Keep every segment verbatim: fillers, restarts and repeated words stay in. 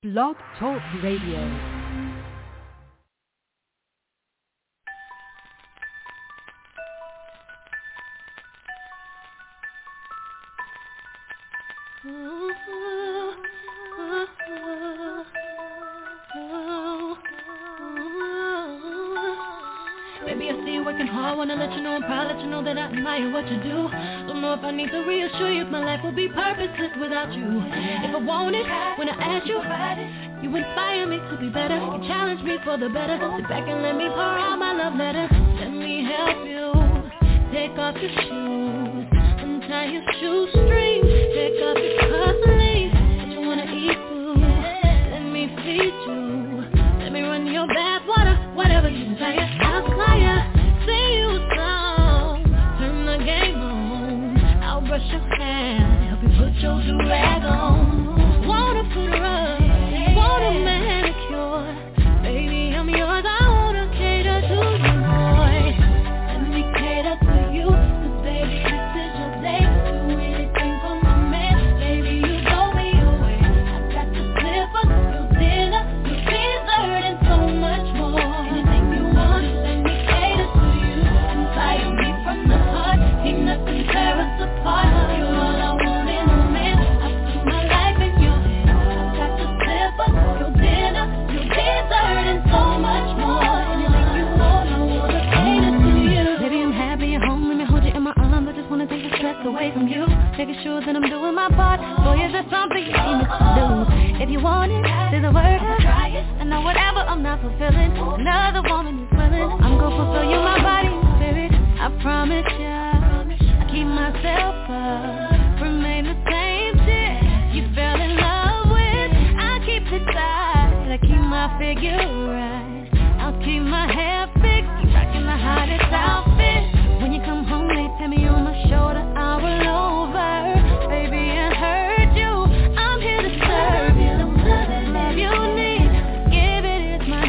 Blog Talk Radio. Baby, I see you working hard, wanna let you know I'm proud, let you know that I admire what you do. Don't know if I need to reassure you if my life will be purposeless without you. If I want it, when I ask you, you inspire me to be better. You challenge me for the better. Sit back and let me pour out my love letter. Let me help you. Take off your shoes, untie your shoestrings. Take off your cufflinks. If you wanna eat food, let me feed you. Let me run your bath water, whatever you desire. I'll fly ya, sing you a song, turn the game on. I'll brush your hair, help you put your do-rag on. Wanna put her up, want a manicure. Baby, I'm yours, I wanna cater to you, boy. Let me cater to you, 'cause baby, this is your day. Do anything for my man, baby, you blow me away. I got your slippers, your dinner, your dessert, and so much more. Anything you want, let me cater to you. Inspire me from the heart, ain't nothing tear us apart. You're all I want in a man, I put my life in your hands. I got your slippers, your dinner, your dessert, and so much more. Anything you want, I wanna cater to you. Baby, I'm happy at home, let me hold you in my arms. I just wanna take the stress away from you, making sure that I'm doing my part. Boy, is there something you need me to do? If you want it, there's a word, I'll try it. I know whatever I'm not fulfilling, another woman is willing. I'm gonna fulfill you, my body and spirit, I promise ya. I keep myself up, remain the same chick you fell in love with. I keep it tight, I keep my figure right. I'll keep my hair fixed, keep rocking the hottest outfit. When you come home, they tap me on my shoulder, I roll over. Baby, I heard you, I'm here to serve you. Love you need, give it is my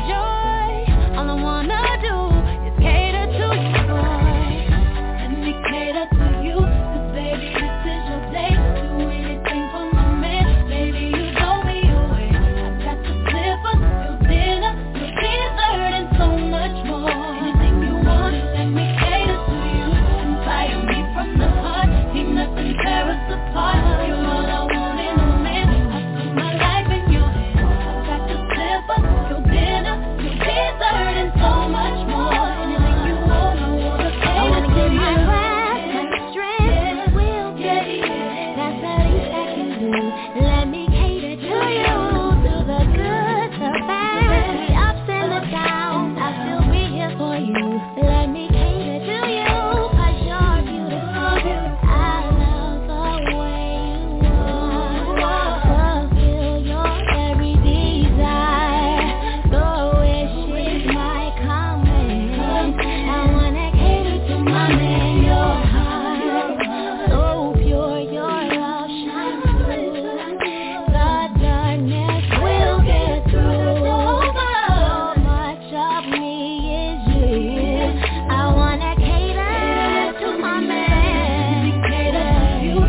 joy. All I wanna do is cater to you, boy. Let me cater to you, 'cause baby, this is your day. Do anything for my man, baby, you blow me away. I got your slippers, your dinner, your dessert, and so much more. Anything you want, let me cater to you. Inspire me from the heart, ain't nothing tear us apart. You're all I want in a man, I put my life in your hands. I got your slippers, your dinner, your dessert, and so much more. Anything you want, I wanna cater I wanna to give you. My breath, my strength, will get it. That's the least I can do. Let me cater to you, through the good, the bad, the ups and the downs. I'll still be here for you. Let me cater to you, 'cause you're beautiful. I love the way you are. Fulfill your every desire. The wishes might come in. I wanna cater to my man, your heart. So pure, your love shines through. The darkness will get through. So much of me is you. I wanna cater to my man. Cater to you.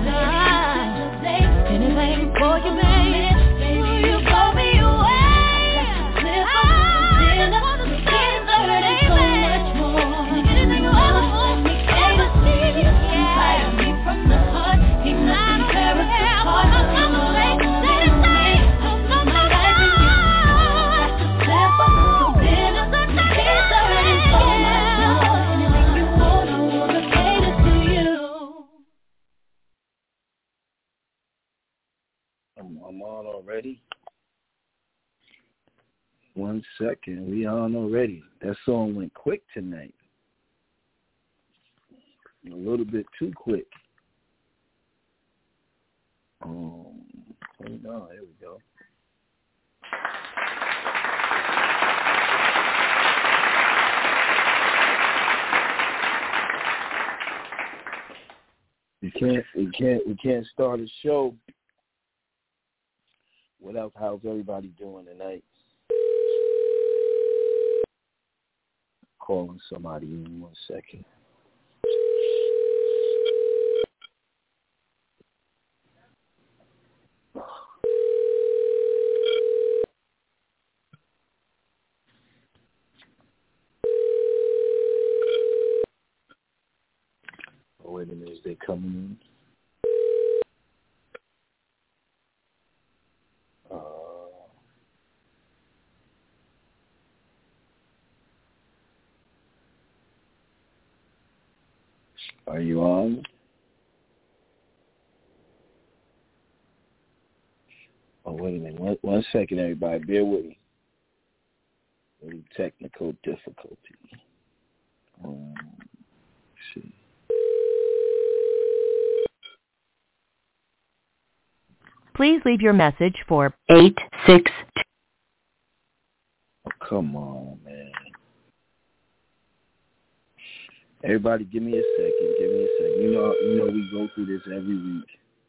Anything for you, man. Baby, you blow me away. I wanna be dessert and so much more. Anything you ever want, ever see. Inspire me from the heart, ain't nothing tear us apart. You're all I want in a man, I put my life in your hands. I got your slippers, your dinner, your dessert, and so much more. Anything you want, I wanna cater to you. I'm, I'm on already. One second, we on already. That song went quick tonight. A little bit too quick. Um, hold on, here we go. We can't, we can't, we can't start a show without how's everybody doing tonight. Calling somebody in one second. coming in. Uh, are you on? Oh, wait a minute. One, one second, everybody. Bear with me. Any technical difficulty. Um, let's see. Please leave your message for eight six two. Oh, come on, man. Everybody, give me a second. Give me a second. You know, you know, we go through this every week.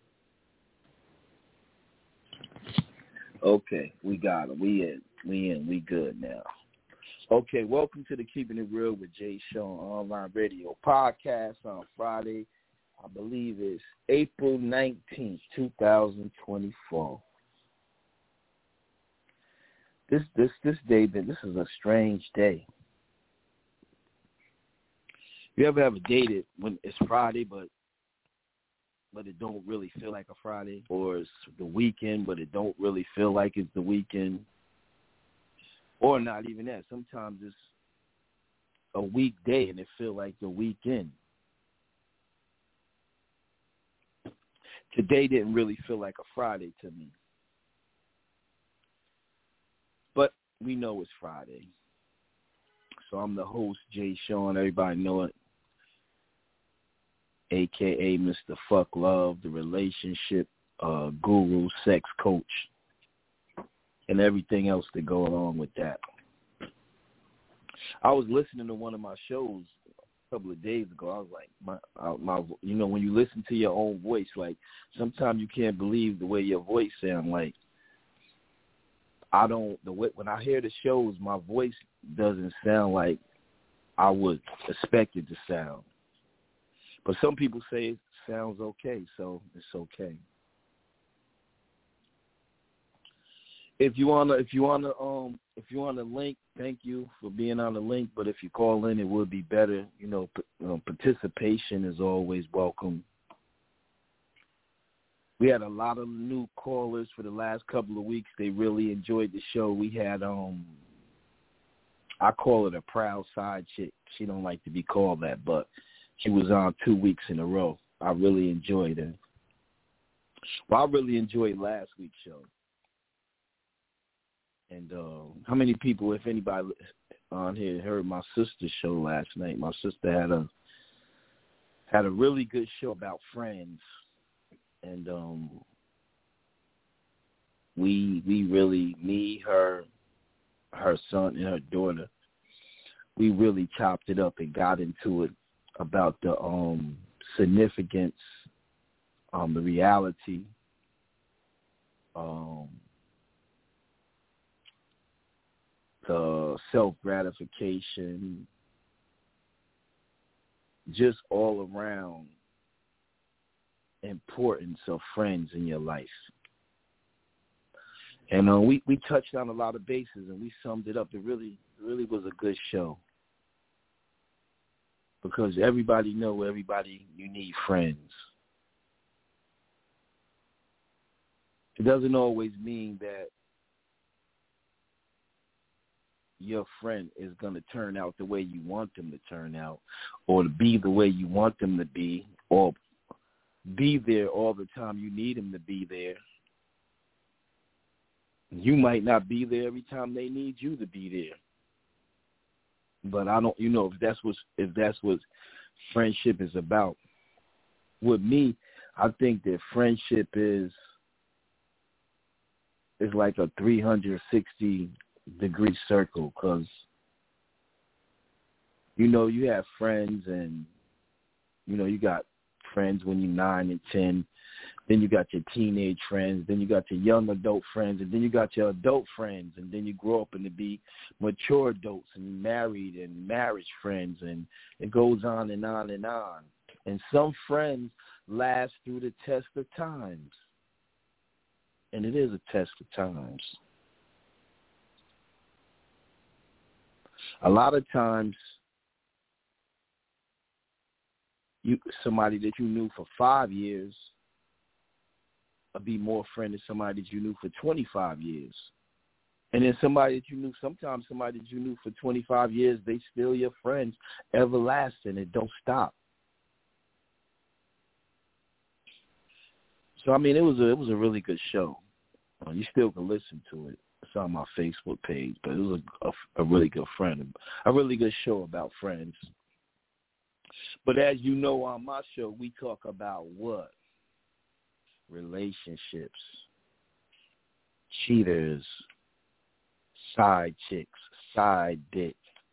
Okay, we got it. We in. We in. We good now. Okay, welcome to the Keeping It Real with Jay Sean Online Radio podcast on Friday. I believe it's April nineteenth, twenty twenty-four. This this this day, this is a strange day. You ever have a day that when it's Friday, but but it don't really feel like a Friday, or it's the weekend, but it don't really feel like it's the weekend, or not even that. Sometimes it's a weekday and it feel like the weekend. Today didn't really feel like a Friday to me, but we know it's Friday. So I'm the host, Jay Sean. Everybody know it. A K A Mister Fuck Love, the relationship uh, guru, sex coach, and everything else that go along with that. I was listening to one of my shows a couple of days ago. I was like, my, uh, my, you know, when you listen to your own voice, like sometimes you can't believe the way your voice sounds. Like I don't, the way when I hear the shows, my voice doesn't sound like I would expect it to sound. But some people say it sounds okay, so it's okay. If you wanna, if you wanna, um, if you want a link, thank you for being on the link. But if you call in, it would be better. You know, p- you know, participation is always welcome. We had a lot of new callers for the last couple of weeks. They really enjoyed the show. We had, um, I call it a proud side chick. She don't like to be called that, but she was on two weeks in a row. I really enjoyed her. Well, I really enjoyed last week's show. And uh, how many people, if anybody on here, heard my sister's show last night? My sister had a had a really good show about friends, and um, we we really, me, her, her son, and her daughter, we really chopped it up and got into it about the um, significance, um, the reality, um, the self-gratification, just all around importance of friends in your life. And uh, we, we touched on a lot of bases and we summed it up. It really, really was a good show. Because everybody know everybody, you need friends. It doesn't always mean that your friend is going to turn out the way you want them to turn out, or to be the way you want them to be, or be there all the time you need them to be there. You might not be there every time they need you to be there. But I don't, you know, if that's what if that's what friendship is about. With me, I think that friendship is is like a three hundred sixty degree circle, because you know you have friends, and you know you got friends when you're nine and ten. Then you got your teenage friends, then you got your young adult friends, and then you got your adult friends, and then you grow up and to be mature adults and married and marriage friends, and it goes on and on and on. And some friends last through the test of times, and it is a test of times. A lot of times you somebody that you knew for five years would be more friend than somebody that you knew for twenty-five years. And then somebody that you knew, sometimes somebody that you knew for twenty-five years, they still your friends, everlasting. It don't stop. So, I mean, it was a, it was a really good show. Uh, you still can listen to it. It's on my Facebook page, but it was a, a, a really good friend, a really good show about friends. But as you know, on my show, we talk about what? Relationships, cheaters, side chicks, side dick.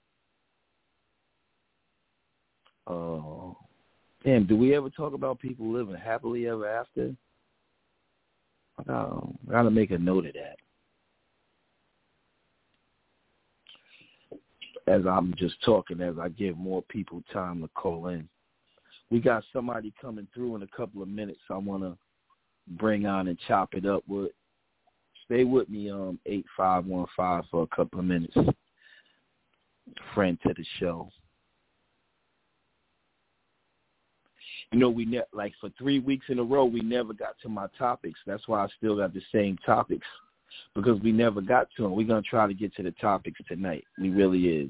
Uh, damn, do we ever talk about people living happily ever after? I gotta make a note of that. As I'm just talking, as I give more people time to call in. We got somebody coming through in a couple of minutes I want to bring on and chop it up with. Stay with me, um, eight five one five for a couple of minutes. Friend to the show. You know, we ne- like for three weeks in a row, we never got to my topics. That's why I still got the same topics, because we never got to them. We're going to try to get to the topics tonight. We really is.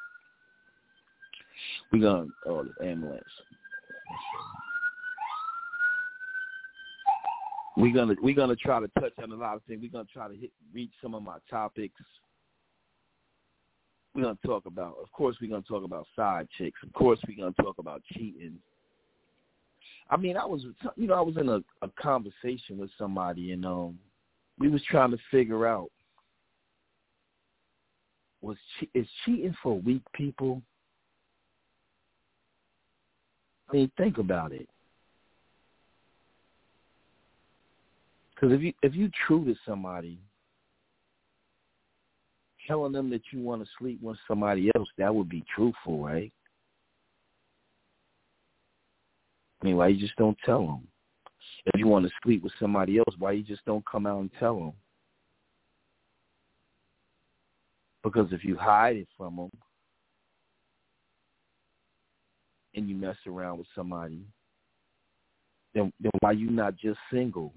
We're going to, oh, the ambulance. We're going to we're gonna try to touch on a lot of things. We're going to try to hit, reach some of my topics. We're going to talk about, of course, we're going to talk about side chicks. Of course, we're going to talk about cheating. I mean, I was, you know, I was in a, a conversation with somebody, and um, we was trying to figure out, was che- is cheating for weak people? I mean, think about it. Because if you if you true to somebody, telling them that you want to sleep with somebody else, that would be truthful, right? I mean, why you just don't tell them? If you want to sleep with somebody else, why you just don't come out and tell them? Because if you hide it from them and you mess around with somebody, then, then why you not just single?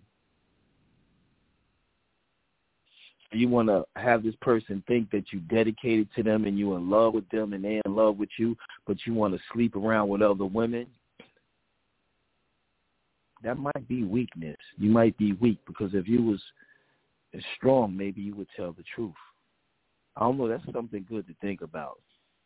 You want to have this person think that you dedicated to them and you in love with them and they in love with you, but you want to sleep around with other women? That might be weakness. You might be weak, because if you was strong, maybe you would tell the truth. I don't know. That's something good to think about.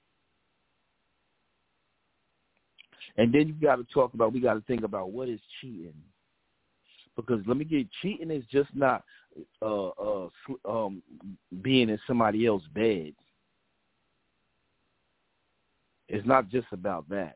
And then you got to talk about, we got to think about what is cheating. Because let me get, cheating is just not uh, uh, um, being in somebody else's bed. It's not just about that.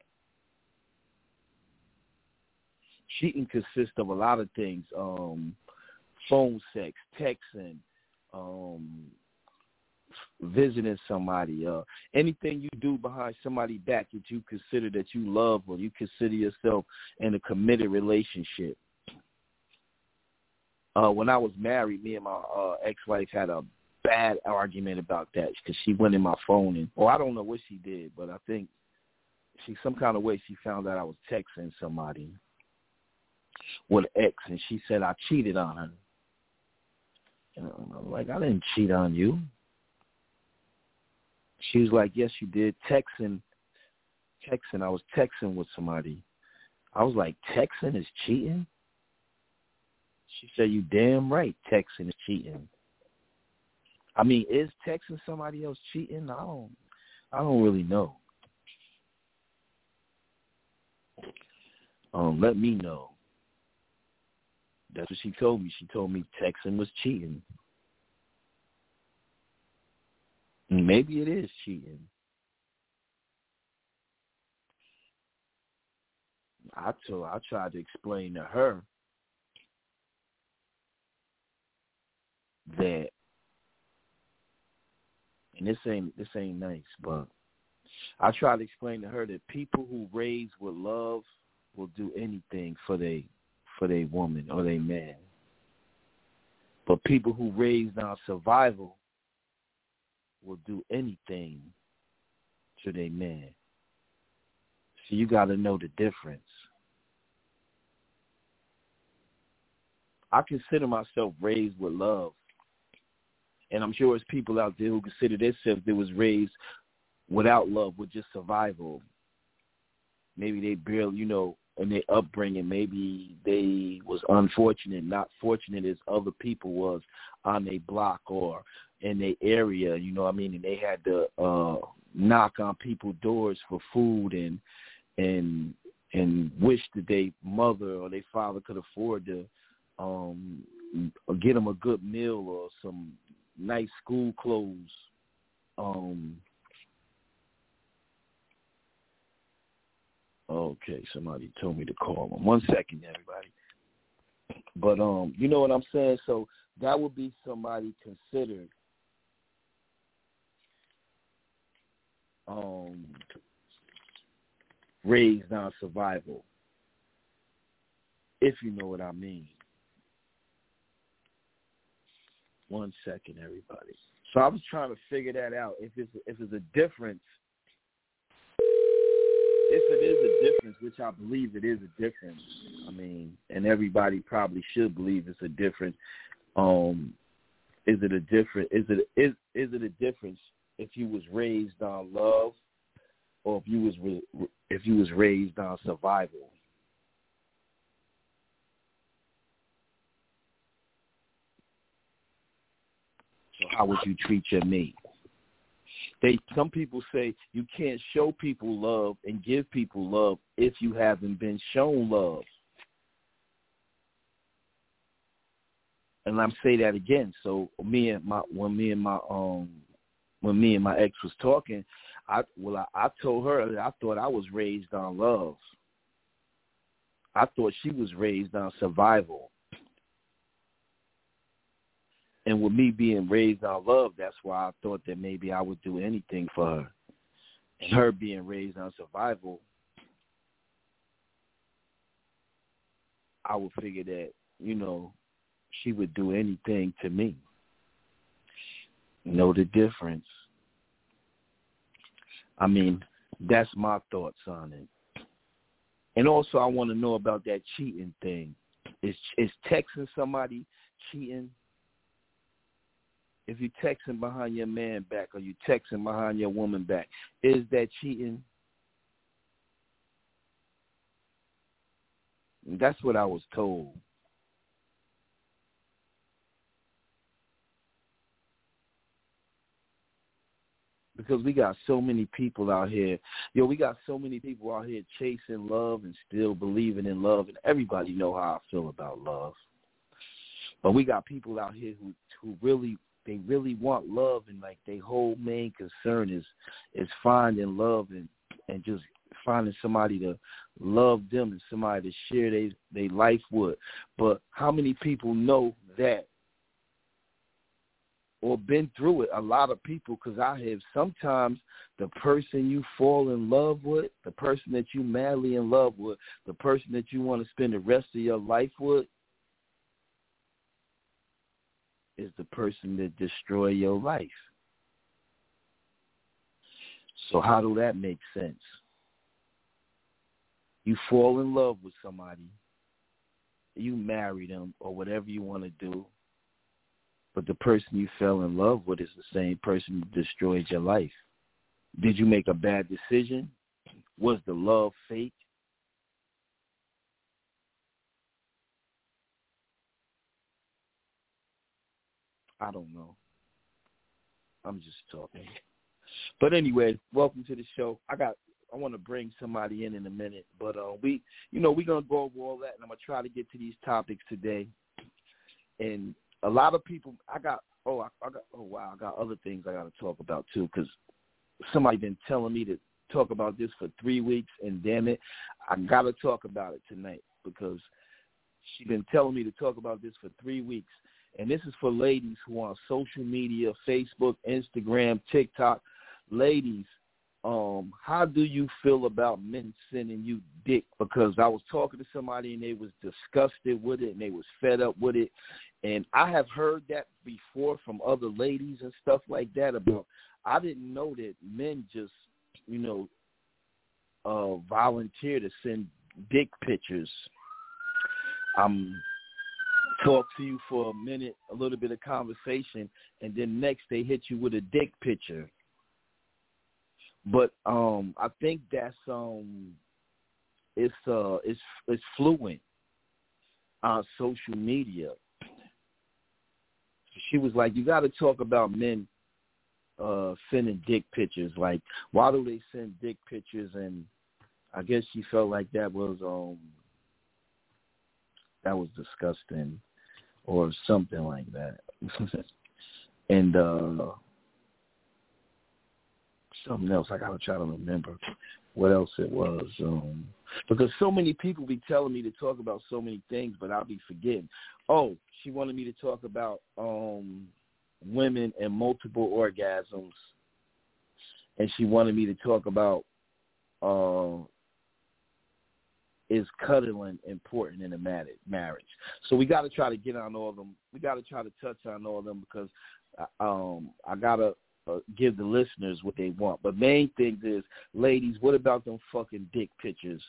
Cheating consists of a lot of things, um, phone sex, texting, um, visiting somebody, uh, anything you do behind somebody's back that you consider that you love, or you consider yourself in a committed relationship. Uh, when I was married, me and my uh, ex-wife had a bad argument about that, because she went in my phone and, well, I don't know what she did, but I think she, some kind of way she found out I was texting somebody with an ex, and she said I cheated on her. And I'm like, I didn't cheat on you. She was like, yes, you did. Texting, texting. I was texting with somebody. I was like, texting is cheating? She said, you damn right, texting is cheating. I mean, is texting somebody else cheating? I don't, I don't really know. Um, let me know. That's what she told me. She told me texting was cheating. Maybe it is cheating. I told, I tried to explain to her that, and this ain't this ain't nice, but I tried to explain to her that people who raise with love will do anything for they for their woman or their man. But people who raised on survival will do anything to their man. So you got to know the difference. I consider myself raised with love. And I'm sure there's people out there who consider themselves they was raised without love, with just survival. Maybe they barely, you know, in their upbringing, maybe they was unfortunate, not fortunate as other people was on their block or in their area, you know what I mean? And they had to uh, knock on people's doors for food and and and wish that their mother or their father could afford to um, get them a good meal or some nice school clothes. Um, okay, somebody told me to call them. One second, everybody. But um, you know what I'm saying? So that would be somebody considered um, raised on survival, if you know what I mean. One second, everybody. So I was trying to figure that out. If it's if it's a difference, if it is a difference, which I believe it is a difference. I mean, and everybody probably should believe it's a difference. Um, is it a different? Is it is is it a difference if you was raised on love, or if you was if you was raised on survival? So how would you treat your mate? They some people say you can't show people love and give people love if you haven't been shown love. And I'm say that again. So me and my when me and my um when me and my ex was talking, I well I, I told her that I thought I was raised on love. I thought she was raised on survival. And with me being raised on love, that's why I thought that maybe I would do anything for her. And her being raised on survival, I would figure that, you know, she would do anything to me. Know the difference. I mean, that's my thoughts on it. And also I want to know about that cheating thing. Is is texting somebody cheating? If you texting behind your man back or you texting behind your woman back, is that cheating? And that's what I was told. Because we got so many people out here. Yo, we got so many people out here chasing love and still believing in love. And everybody know how I feel about love. But we got people out here who, who really They really want love, and like their whole main concern is is finding love and, and just finding somebody to love them and somebody to share their they life with. But how many people know that or been through it? A lot of people, because I have sometimes the person you fall in love with, the person that you madly in love with, the person that you want to spend the rest of your life with, is the person that destroy your life. So how do that make sense? You fall in love with somebody, you marry them or whatever you want to do, but the person you fell in love with is the same person that destroyed your life. Did you make a bad decision? Was the love fake? I don't know. I'm just talking. But anyway, welcome to the show. I got. I want to bring somebody in in a minute, but uh, we, you know, we're gonna go over all that, and I'm gonna try to get to these topics today. And a lot of people, I got. Oh, I, I got. Oh, wow, I got other things I got to talk about too, because somebody been telling me to talk about this for three weeks, and damn it, I got to talk about it tonight because she been telling me to talk about this for three weeks. And this is for ladies who are on social media, Facebook, Instagram, TikTok. Ladies, um, how do you feel about men sending you dick? Because I was talking to somebody and they was disgusted with it and they was fed up with it. And I have heard that before from other ladies and stuff like that about, I didn't know that men just, you know, uh, volunteer to send dick pictures. I'm talk to you for a minute, a little bit of conversation, and then next they hit you with a dick picture. But um, I think that's um, it's uh, it's it's fluent on social media. She was like, you got to talk about men uh, sending dick pictures. Like, why do they send dick pictures? And I guess she felt like that was um, that was disgusting or something like that. And uh, something else, I got to try to remember what else it was. Um, because so many people be telling me to talk about so many things, but I'll be forgetting. Oh, she wanted me to talk about um, women and multiple orgasms, and she wanted me to talk about uh, is cuddling important in a marriage. So we got to try to get on all of them. We got to try to touch on all of them because um, I got to uh, give the listeners what they want. But main thing is, ladies, what about them fucking dick pictures?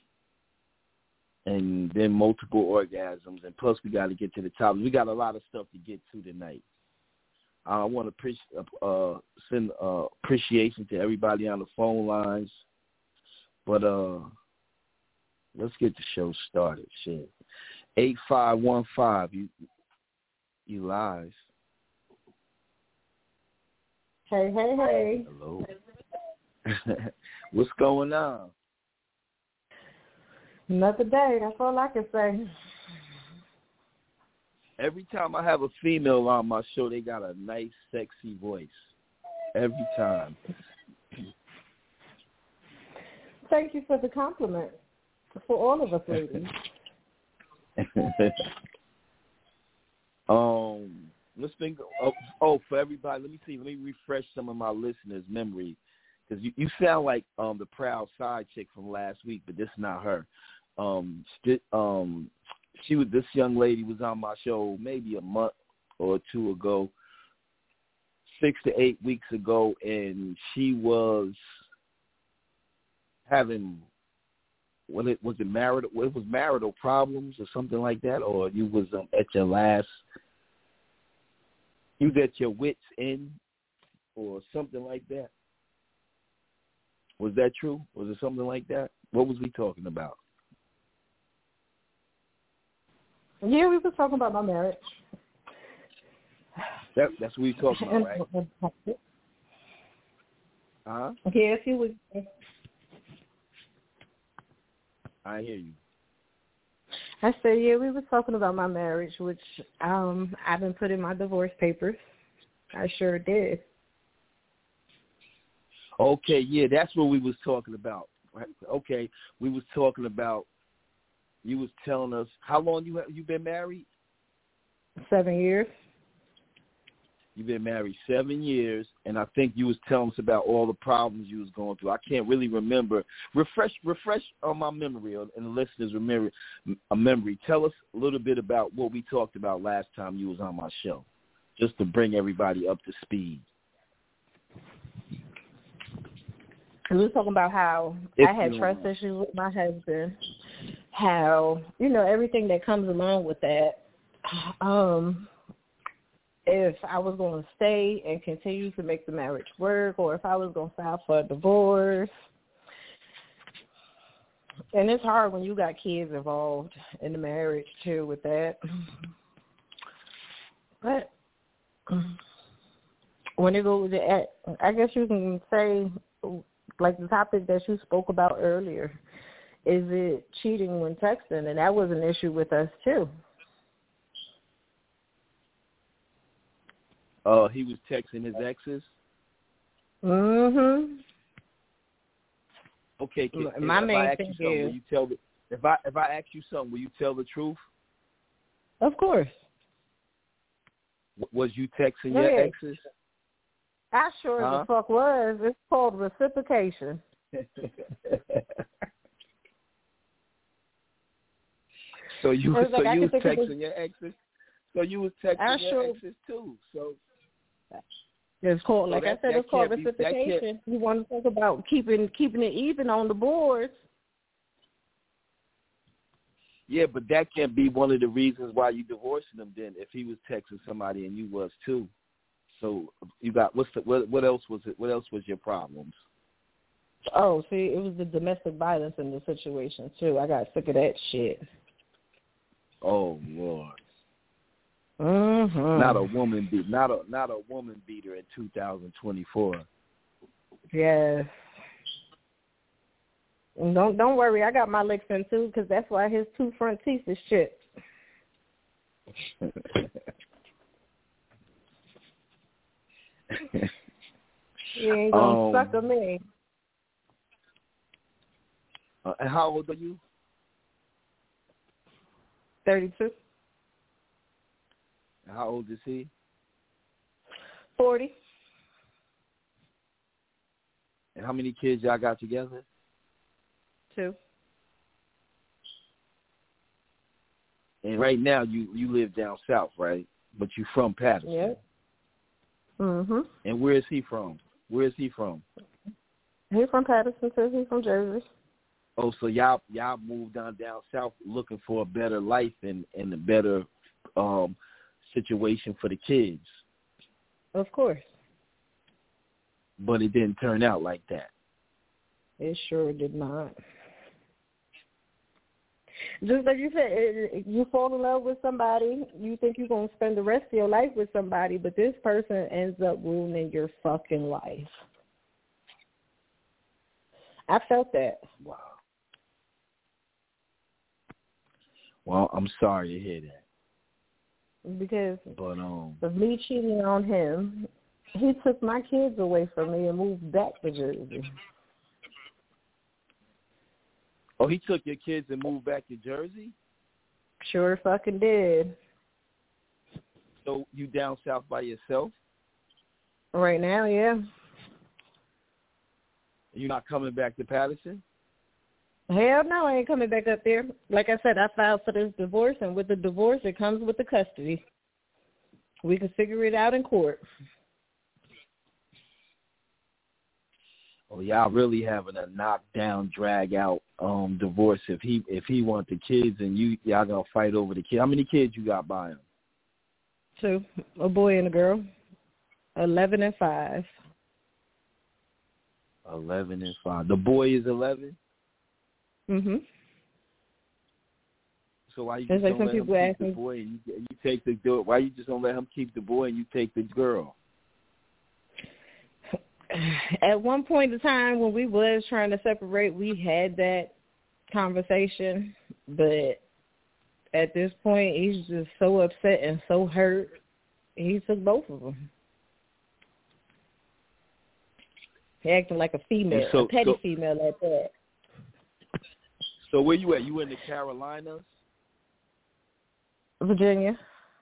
And then multiple orgasms, and plus we got to get to the topic. We got a lot of stuff to get to tonight. I want to pre- uh, send uh, appreciation to everybody on the phone lines, but uh, let's get the show started. Shit, eight five one five. You you live? Hey hey hey. Hello. What's going on? Another day, that's all I can say. Every time I have a female on my show, they got a nice, sexy voice. Every time. Thank you for the compliment. For all of us ladies. um, let's think. Oh, oh, for everybody, let me see. Let me refresh some of my listeners' memory. Because you, you sound like um, the proud side chick from last week, but this is not her. Um, st- um, she was this young lady was on my show maybe a month or two ago, six to eight weeks ago, and she was having what it was it marital it was marital problems or something like that, or you was um, at your last, you was at your wits' end or something like that. Was that true? Was it something like that? What was we talking about? Yeah, we were talking about my marriage. That, that's what we talking about, right? Uh-huh. Yes, you was. I hear you. I said, yeah, we were talking about my marriage, which um, I've been putting my divorce papers. I sure did. Okay, yeah, that's what we was talking about. Right? Okay, we was talking about, you was telling us, how long you have, you been married? Seven years. You've been married seven years, and I think you was telling us about all the problems you was going through. I can't really remember. Refresh refresh on my memory, and the listeners' memory, a memory. Tell us a little bit about what we talked about last time you was on my show, just to bring everybody up to speed. We were talking about how If I had trust know. issues with my husband, how, you know, everything that comes along with that. Um, if I was going to stay and continue to make the marriage work, or if I was going to file for a divorce. And it's hard when you got kids involved in the marriage, too, with that. But when it goes to, I guess you can say, like the topic that you spoke about earlier, is it cheating when texting? And that was an issue with us, too. Oh, uh, he was texting his exes? Mm-hmm. Okay, can, My if main I ask thing you something, is, will you tell the, if I if I ask you something, will you tell the truth? Of course. W- was you texting Go your ahead. exes? I sure huh? the fuck was. It's called reciprocation. so you like so I you was texting your exes? So you was texting I your sure, exes too. So It's called, So like that, I said, that it's called can't be- that reciprocation. You want to talk about keeping keeping it even on the boards. Yeah, but that can't be one of the reasons why you divorcing him. Then, if he was texting somebody and you was too, so you got what's the, what? What else was it? What else was your problems? Oh, see, it was the domestic violence in the situation too. I got sick of that shit. Oh Lord. Mm-hmm. Not a woman beat, not a not a woman beater in two thousand twenty-four. Yes. Don't don't worry, I got my licks in too, because that's why his two front teeth is chipped. You ain't gonna um, sucker me. Uh, and how old are you? Thirty-two. How old is he? Forty. And how many kids y'all got together? Two. And right now you, you live down south, right? But you from Patterson. Yep. Mhm. And where is he from? Where is he from? He's from Patterson too. He's from Jersey. Oh, so y'all y'all moved on down south looking for a better life and, and a better um, situation for the kids. Of course. But it didn't turn out like that. It sure did not. Just like you said, it, you fall in love with somebody, you think you're going to spend the rest of your life with somebody, but this person ends up ruining your fucking life. I felt that. Wow. Well, I'm sorry to hear that. Because but, um, of me cheating on him, he took my kids away from me and moved back to Jersey. Oh, he took your kids and moved back to Jersey? Sure fucking did. So you down south by yourself? Right now, yeah. You're not coming back to Patterson? Hell no, I ain't coming back up there. Like I said, I filed for this divorce, and with the divorce, it comes with the custody. We can figure it out in court. Oh, y'all really having a knockdown, drag out um, divorce. If he if he want the kids and you y'all gonna fight over the kids. How many kids you got by him? Two, a boy and a girl, eleven and five. Eleven and five. The boy is eleven. Mhm. So why you It's just like don't some let him people keep ask the me. boy and you, you take the girl? Why you just don't let him keep the boy and you take the girl? At one point in time when we was trying to separate, we had that conversation, but at this point, he's just so upset and so hurt. He took both of them. He acting like a female, so, a petty so, female at that. So where you at? You in the Carolinas? Virginia.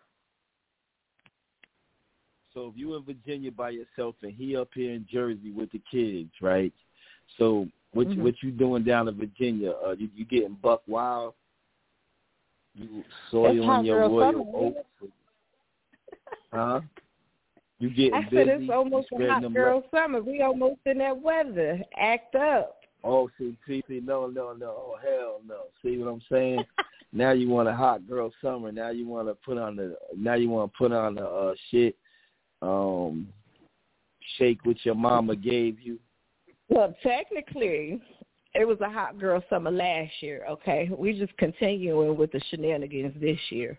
So if you in Virginia by yourself and he up here in Jersey with the kids, right? So what Mm-hmm. you, what you doing down in Virginia? Uh, you, you getting buck wild? You soiling your royal oats? Huh? You getting I busy? said it's almost a hot them girl le- summer. We almost in that weather. Act up. Oh, see, see, see, no, no, no. Oh, hell no. See what I'm saying? Now you want a hot girl summer. Now you want to put on the. Now you want to put on the uh, shit. Um, shake what your mama gave you. Well, technically, it was a hot girl summer last year, okay? We just continuing with the shenanigans this year.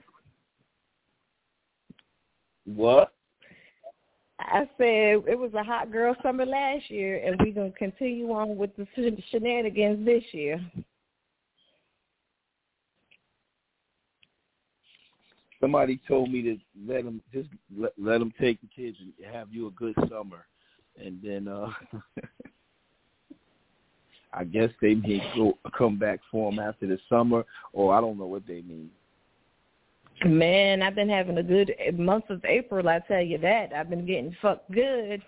What? I said it was a hot girl summer last year, and we're going to continue on with the shenanigans this year. Somebody told me to let them just let, let them take the kids and have you a good summer, and then uh, I guess they may go come back for them after the summer, or I don't know what they mean. Man, I've been having a good month of April, I tell you that. I've been getting fucked good.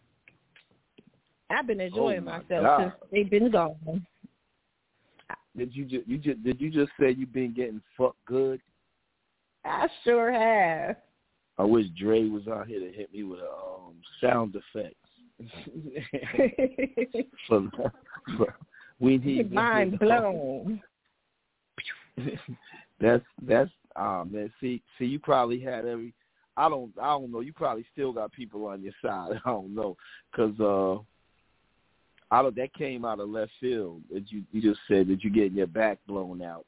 I've been enjoying oh my myself God. since they've been gone. Did you just you just did you just say you've been getting fucked good? I sure have. I wish Dre was out here to hit me with a um, sound effects. for, for, we need mind blown. that's that's ah man. See see you probably had every. I don't I don't know. You probably still got people on your side. I don't know because uh, I don't. That came out of left field. That you you just said that you're getting your back blown out.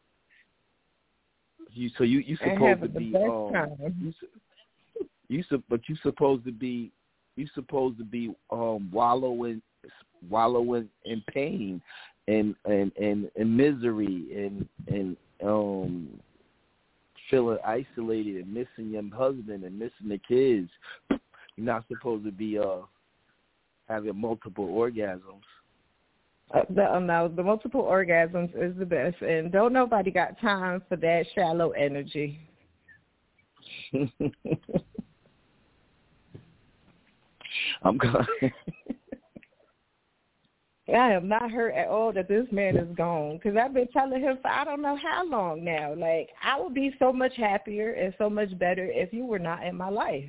You so you you supposed to be um you, you but you supposed to be you supposed to be um wallowing wallowing in pain and and and, and misery and and um feeling isolated and missing your husband and missing the kids. You're not supposed to be uh having multiple orgasms. Uh, the, um, no, the multiple orgasms is the best, and don't nobody got time for that shallow energy. I'm going. I am not hurt at all that this man is gone, because I've been telling him for I don't know how long now. Like, I would be so much happier and so much better if you were not in my life.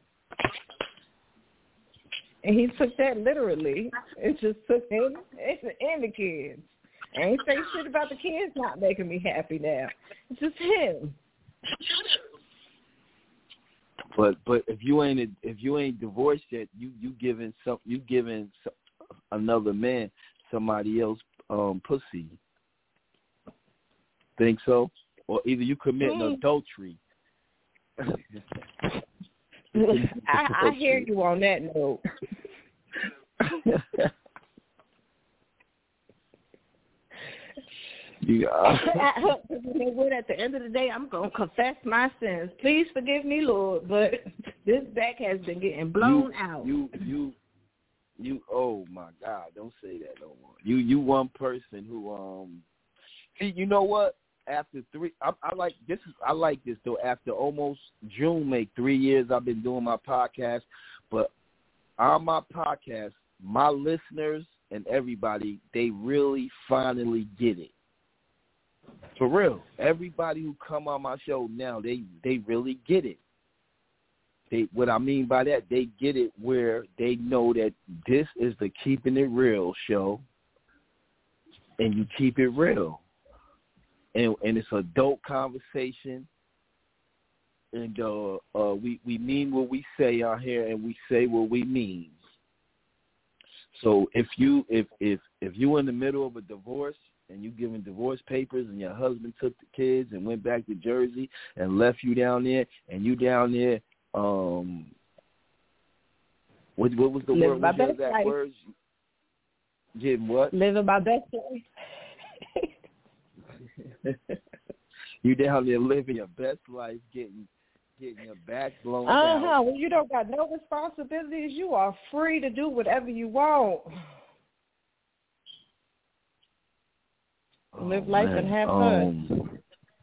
And he took that literally. It just took him and the kids. I ain't say shit about the kids not making me happy now. It's just him. But but if you ain't if you ain't divorced yet, you you giving some you giving some, another man somebody else um, pussy. Think so? Or either you committing mm. adultery. I, I hear you on that note. Yeah. At the end of the day, I'm going to confess my sins. Please forgive me, Lord, but this back has been getting blown you, out. You, you, you. Oh my God! Don't say that no more. You, you one person who um. See, you know what? After three, I, I like this. Is I like this though. After almost June, make three years I've been doing my podcast, but on my podcast, my listeners and everybody, they really finally get it. For real, everybody who come on my show now, they they really get it. They what I mean by that, they get it where they know that this is the Keeping It Real show, and you keep it real. And, and it's adult conversation, and uh, uh, we we mean what we say out here, and we say what we mean. So if you if if if you in the middle of a divorce and you giving divorce papers, and your husband took the kids and went back to Jersey and left you down there, and you down there, um, what what was the word? What was the exact words? Getting what? Living my best life. You down there living your best life, getting getting your back blown uh-huh. out. Uh-huh. When you don't got no responsibilities, you are free to do whatever you want. Oh, Live life man. and have um, fun.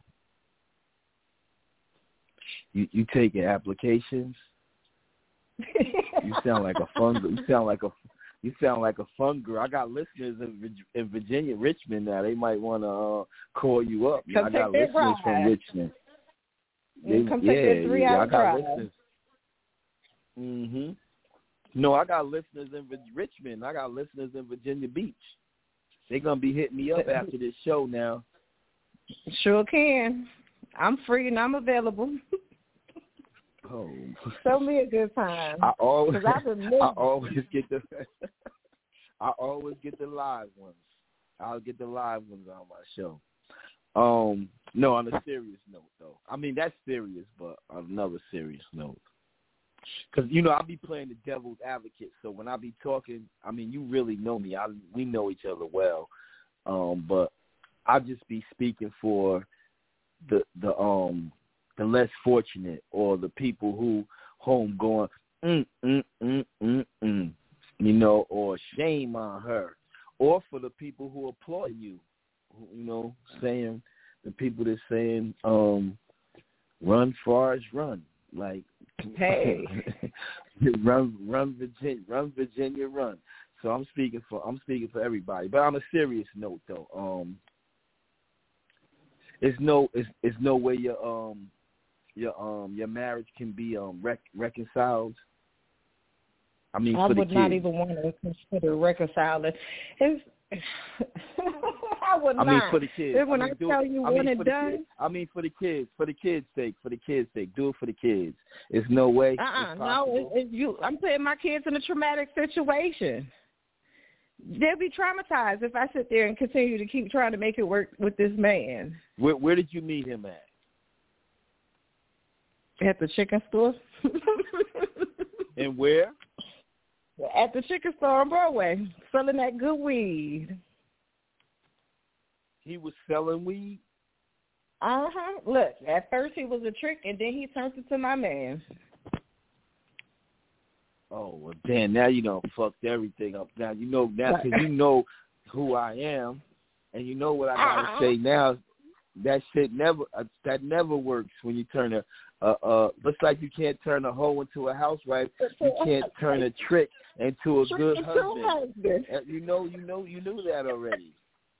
You you taking applications? You sound like a fun. You sound like a. You sound like a fun girl. I got listeners in, in Virginia, Richmond now. They might want to uh, call you up. Come I got listeners ride. from Richmond. They, Come yeah, take that three-hour yeah, I got drive. listeners. Mhm. No, I got listeners in Richmond. I got listeners in Virginia Beach. They're gonna be hitting me up after this show now. Sure can. I'm free and I'm available. Oh. Show me a good time. I always, I've been I always get the, I always get the live ones. I'll get the live ones on my show. Um, no, on a serious note, though. I mean, that's serious, but on another serious note. Because, you know, I'll be playing the devil's advocate, so when I be talking, I mean, you really know me. I, we know each other well. Um, but I'll just be speaking for the the um the less fortunate, or the people who home going, mm, mm, mm, mm, mm, you know, or shame on her, or for the people who applaud you, you know, saying, the people that saying, um, run Forrest, run, like, hey, run, run Virginia, run Virginia, run. So I'm speaking for, I'm speaking for everybody. But on a serious note, though, um, it's no, it's, it's no way your, um, your um your marriage can be um rec- reconciled? I mean, I for the would kids. not even want to consider reconciling. It's, I would I not. mean, for the kids. When I, I, mean, I tell it, you I one mean, and for the done. kids. I mean, for the kids, for the kids' sake, for the kids' sake, do it for the kids. It's no way. Uh-uh, it's no, it's, it's you. I'm putting my kids in a traumatic situation. They'll be traumatized if I sit there and continue to keep trying to make it work with this man. Where, where did you meet him at? At the chicken store. And where? At the chicken store on Broadway, selling that good weed. He was selling weed? Uh-huh. Look, at first he was a trick, and then he turned into my man. Oh, well, damn, now you done fucked everything up. Now, you know, now, because you know who I am, and you know what I got to uh-huh. say now, that shit never, uh, that never works when you turn a, uh, uh, looks like you can't turn a hoe into a housewife. You can't turn a trick into a good husband. husband. You know, you know, you knew that already.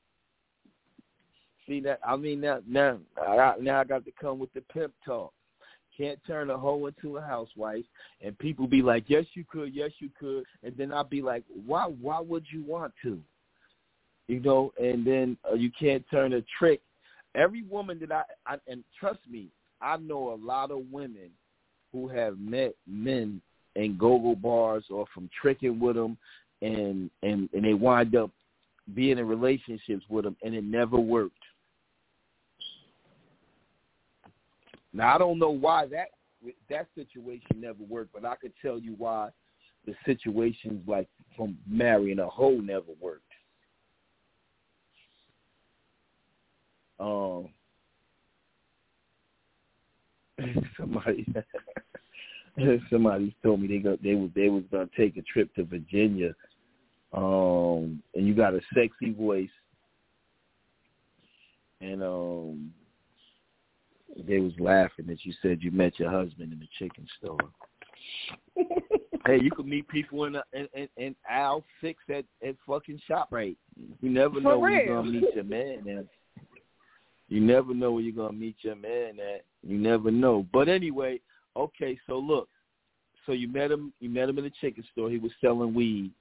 See that? I mean, now, now, I, now I got to come with the pimp talk. Can't turn a hoe into a housewife, and people be like, "Yes, you could. Yes, you could." And then I'll be like, "Why? Why would you want to?" You know. And then uh, you can't turn a trick. Every woman that I, I and trust me, I know a lot of women who have met men in go-go bars or from tricking with them, and and and they wind up being in relationships with them, and it never worked. Now, I don't know why that that situation never worked, but I could tell you why the situations like from marrying a hoe never worked. Um, somebody somebody told me they go they was they was gonna take a trip to Virginia, um, and you got a sexy voice, and um. They was laughing that you said you met your husband in the chicken store. Hey, you could meet people in, a, in, in, in aisle six at, at fucking ShopRite. You never know where you're going to meet your man at. You never know where you're going to meet your man at. You never know. But anyway, okay, so look. So you met him You met him in the chicken store. He was selling weed.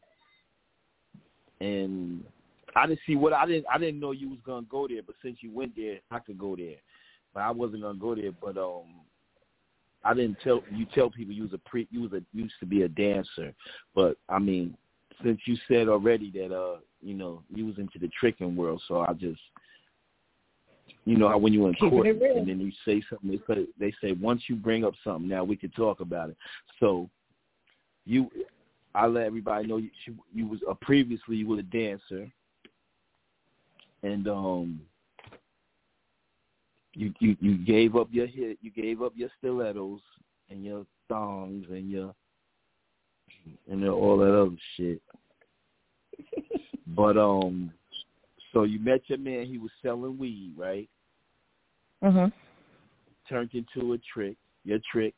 And I didn't see what I didn't I didn't know you was going to go there, but since you went there, I could go there. But I wasn't gonna go there. But um, I didn't tell you. Tell people you was a pre. You was a used to be a dancer. But I mean, since you said already that uh, you know, you was into the tricking world, so I just, you know, how when you in court and then you say something, they say, they say once you bring up something, now we can talk about it. So you, I let everybody know you, you was a previously you were a dancer, and um. You, you you gave up your hit, you gave up your stilettos and your thongs and your and your, all that other shit. But um, so you met your man. He was selling weed, right? Mhm. Turned into a trick. Your trick.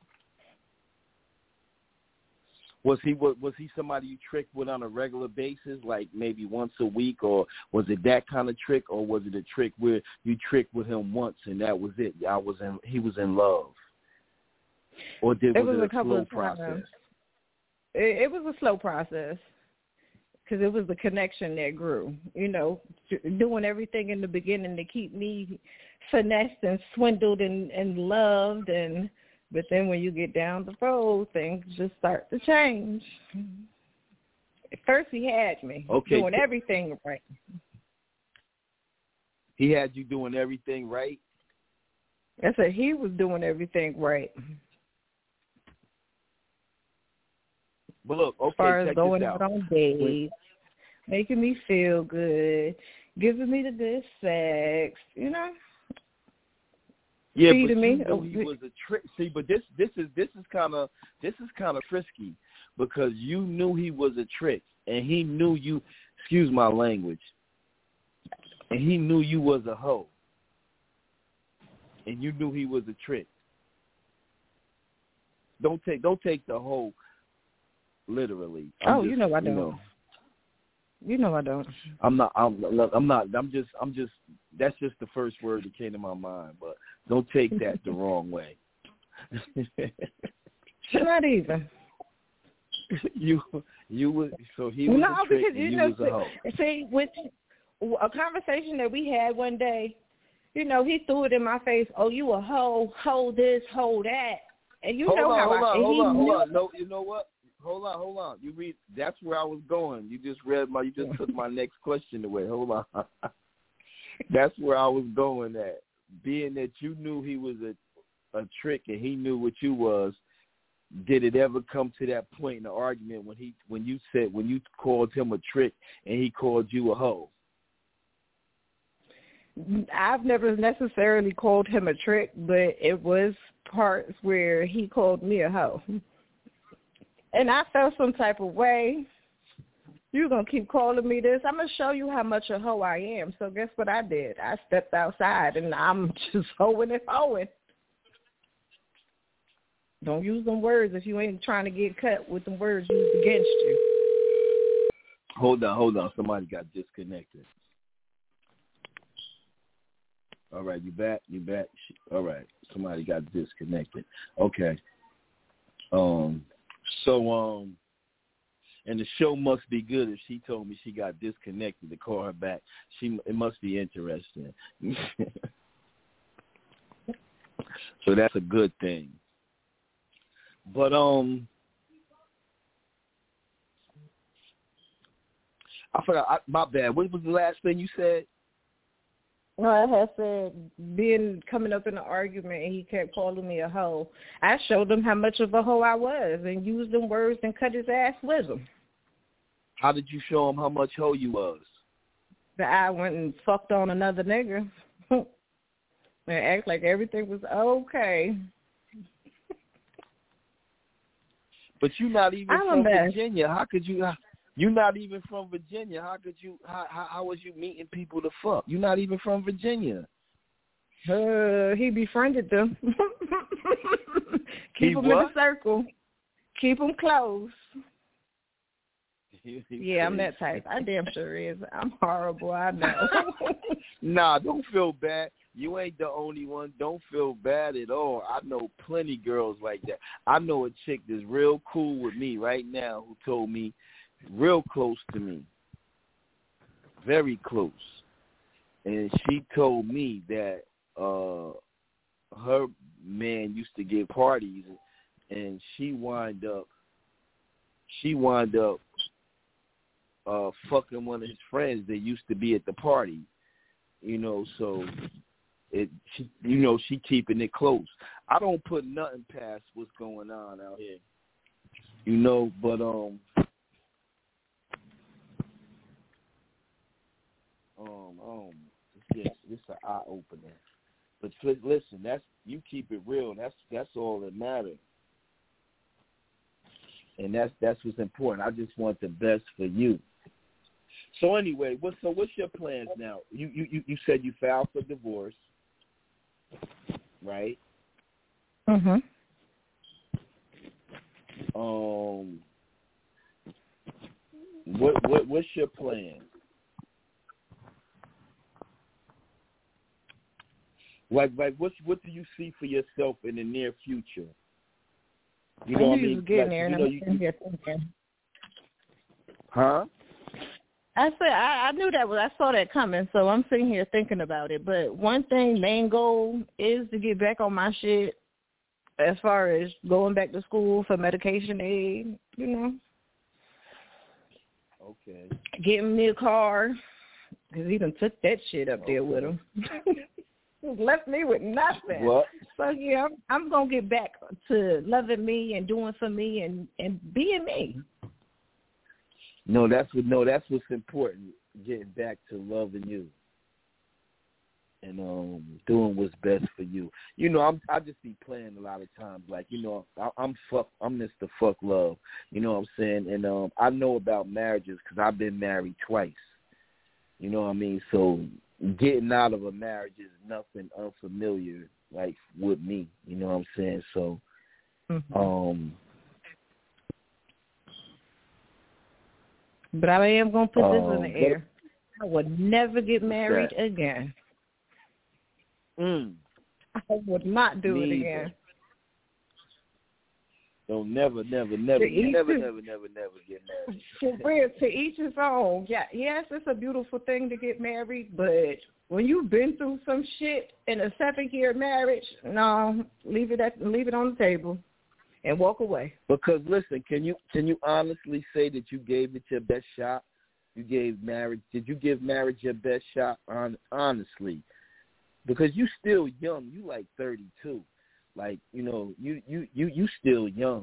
Was he was, was he somebody you tricked with on a regular basis, like maybe once a week, or was it that kind of trick, or was it a trick where you tricked with him once and that was it? I was in, he was in love, or did it was, was it a, a slow process? It, it was a slow process because it was the connection that grew. You know, doing everything in the beginning to keep me finessed and swindled and, and loved and. But then when you get down the road, things just start to change. At first he had me okay. doing everything right. He had you doing everything right? I said he was doing everything right. But look, okay, as far check as going this out. out on dates, making me feel good, giving me the good sex, you know. Yeah, See but to you me? knew he was a trick. See, but this this is this is kind of this is kind of frisky because you knew he was a trick, and he knew you. Excuse my language. And he knew you was a hoe, and you knew he was a trick. Don't take don't take the hoe literally. I'm oh, just, you know I don't. You know, you know I don't. I'm not. I'm, look, I'm not. I'm just. I'm just. That's just the first word that came to my mind. But don't take that the wrong way. Not even. You you was so he was no, a trick because and you you know, was a hoe. see, with a conversation that we had one day, you know, he threw it in my face. Oh, you a hoe, hoe this, hoe that, and you hold know on, how hold I. on, And hold he on, knew, hold on. No, you know what? Hold on, hold on. You read. That's where I was going. You just read my. You just took my next question away. Hold on. That's where I was going at. Being that you knew he was a a trick and he knew what you was. Did it ever come to that point in the argument when he when you said when you called him a trick and he called you a hoe? I've never necessarily called him a trick, but it was parts where he called me a hoe. And I felt some type of way. You're going to keep calling me this. I'm going to show you how much a hoe I am. So guess what I did? I stepped outside, and I'm just hoeing and hoeing. Don't use them words if you ain't trying to get cut with the words used against you. Hold on, hold on. Somebody got disconnected. All right, you back? You back? All right, somebody got disconnected. Okay. Um. So um. And the show must be good if she told me she got disconnected to call her back. She it must be interesting. So that's a good thing. But um, I forgot. I, my bad. What was the last thing you said? No, I had said being coming up in an argument, and he kept calling me a hoe. I showed him how much of a hoe I was, and used them words and cut his ass with them. How did you show him how much hoe you was? That I went and fucked on another nigga, and act like everything was okay. But you're not even I'm from a mess. Virginia. How could you? You're not even from Virginia. How could you? How, how how was you meeting people to fuck? You're not even from Virginia. Uh, he befriended them. Keep He them what? in a circle. Keep them close. He, he yeah, I'm crazy. that type. I damn sure is. I'm horrible. I know. Nah, don't feel bad. You ain't the only one. Don't feel bad at all. I know plenty girls like that. I know a chick that's real cool with me right now who told me, real close to me, very close. And she told me that uh, her man used to give parties, and she wind up, she wind up uh, fucking one of his friends that used to be at the party. You know, so it, she, you know, she keeping it close. I don't put nothing past what's going on out here. You know, but um, um, um, this this an eye opener. But listen, that's you keep it real. That's that's all that matters, and that's that's what's important. I just want the best for you. So anyway, what so what's your plans now? You you you said you filed for divorce, right? Mhm. Um. What what what's your plan? Like like what what do you see for yourself in the near future? You know I what I knew you mean? was getting Like, there, you and know, I'm you, sitting here thinking. Huh? I said I, I knew that was I saw that coming, so I'm sitting here thinking about it. But one thing, main goal is to get back on my shit as far as going back to school for medication aid, you know. Okay. Getting me a car, because he done took that shit up there Okay. with him. Left me with nothing. What? So, yeah, I'm, I'm going to get back to loving me and doing for me and, and being me. No, that's what. No, that's what's important. Getting back to loving you and um doing what's best for you. You know, I'm I just be playing a lot of times. Like, you know, I, I'm fuck. I'm Mister Fuck Love. You know what I'm saying? And um, I know about marriages because I've been married twice. You know what I mean? So getting out of a marriage is nothing unfamiliar, like with me. You know what I'm saying? So, Mm-hmm. um. But I am going to put this um, in the air. I would never get married that? again. Mm. I would not do Me it either. again. Don't never, never, never, never, never, never, never get married. For real, to each his own. Yeah, yes, it's a beautiful thing to get married, but when you've been through some shit in a seven-year marriage, no, leave it at leave it on the table and walk away. Because listen, can you can you honestly say that you gave it your best shot? You gave marriage. Did you give marriage your best shot? On honestly, because you still young. You like thirty-two. Like, you know, you, you, you, you still young.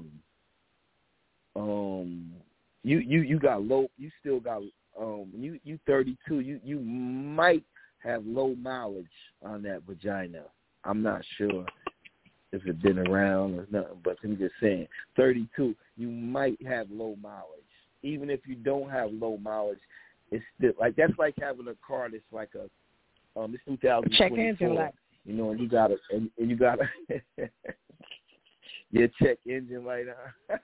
Um, you, you, you got low. You still got. Um, you, you thirty-two. You, you might have low mileage on that vagina. I'm not sure if it's been around or nothing, but I'm just saying, thirty-two. You might have low mileage. Even if you don't have low mileage, it's still like that's like having a car that's like a um, it's two thousand twenty-four. Check engine light. You know, and you got to, and, and you got to, your check engine light on.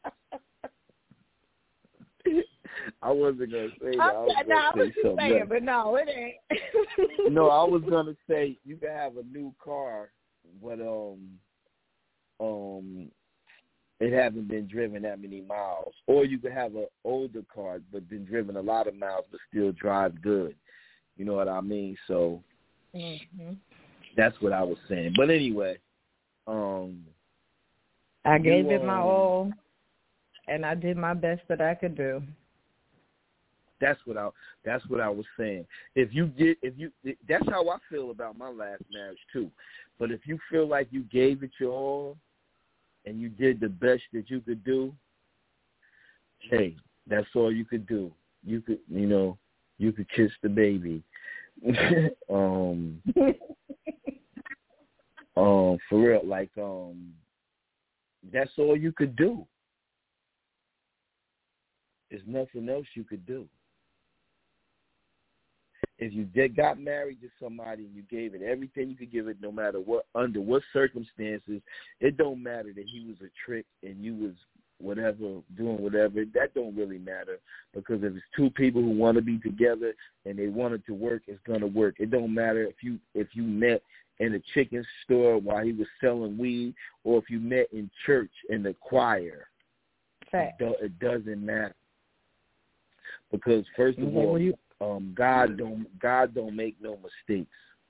I wasn't going to say that. I was no, I was just saying, saying, but no, it ain't. No, I was going to say you can have a new car, but um, um, it hasn't been driven that many miles. Or you could have an older car, but been driven a lot of miles, but still drive good. You know what I mean? So. Mm-hmm. That's what I was saying. But anyway, um, I gave you, it my um, all, and I did my best that I could do. That's what I. That's what I was saying. If you get, if you, that's how I feel about my last marriage too. But if you feel like you gave it your all, and you did the best that you could do, hey, that's all you could do. You could, you know, you could kiss the baby. um. Um, for real, like, um, that's all you could do. There's nothing else you could do. If you did, got married to somebody and you gave it everything you could give it, no matter what, under what circumstances, it don't matter that he was a trick and you was whatever, doing whatever. That don't really matter, because if it's two people who want to be together and they want it to work, it's gonna work. It don't matter if you if you met in a chicken store while he was selling weed, or if you met in church in the choir. It, do, it doesn't matter, because first of all, you, um, God don't God don't make no mistakes.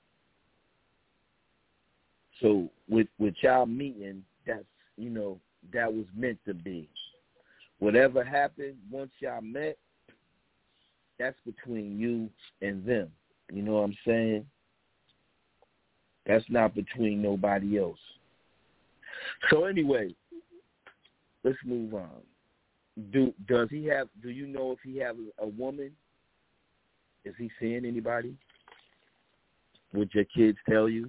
So with with y'all meeting, that's, you know, that was meant to be. Whatever happened once y'all met, that's between you and them. You know what I'm saying? That's not between nobody else. So anyway, let's move on. Do does he have? Do you know if he have a woman? Is he seeing anybody? Would your kids tell you?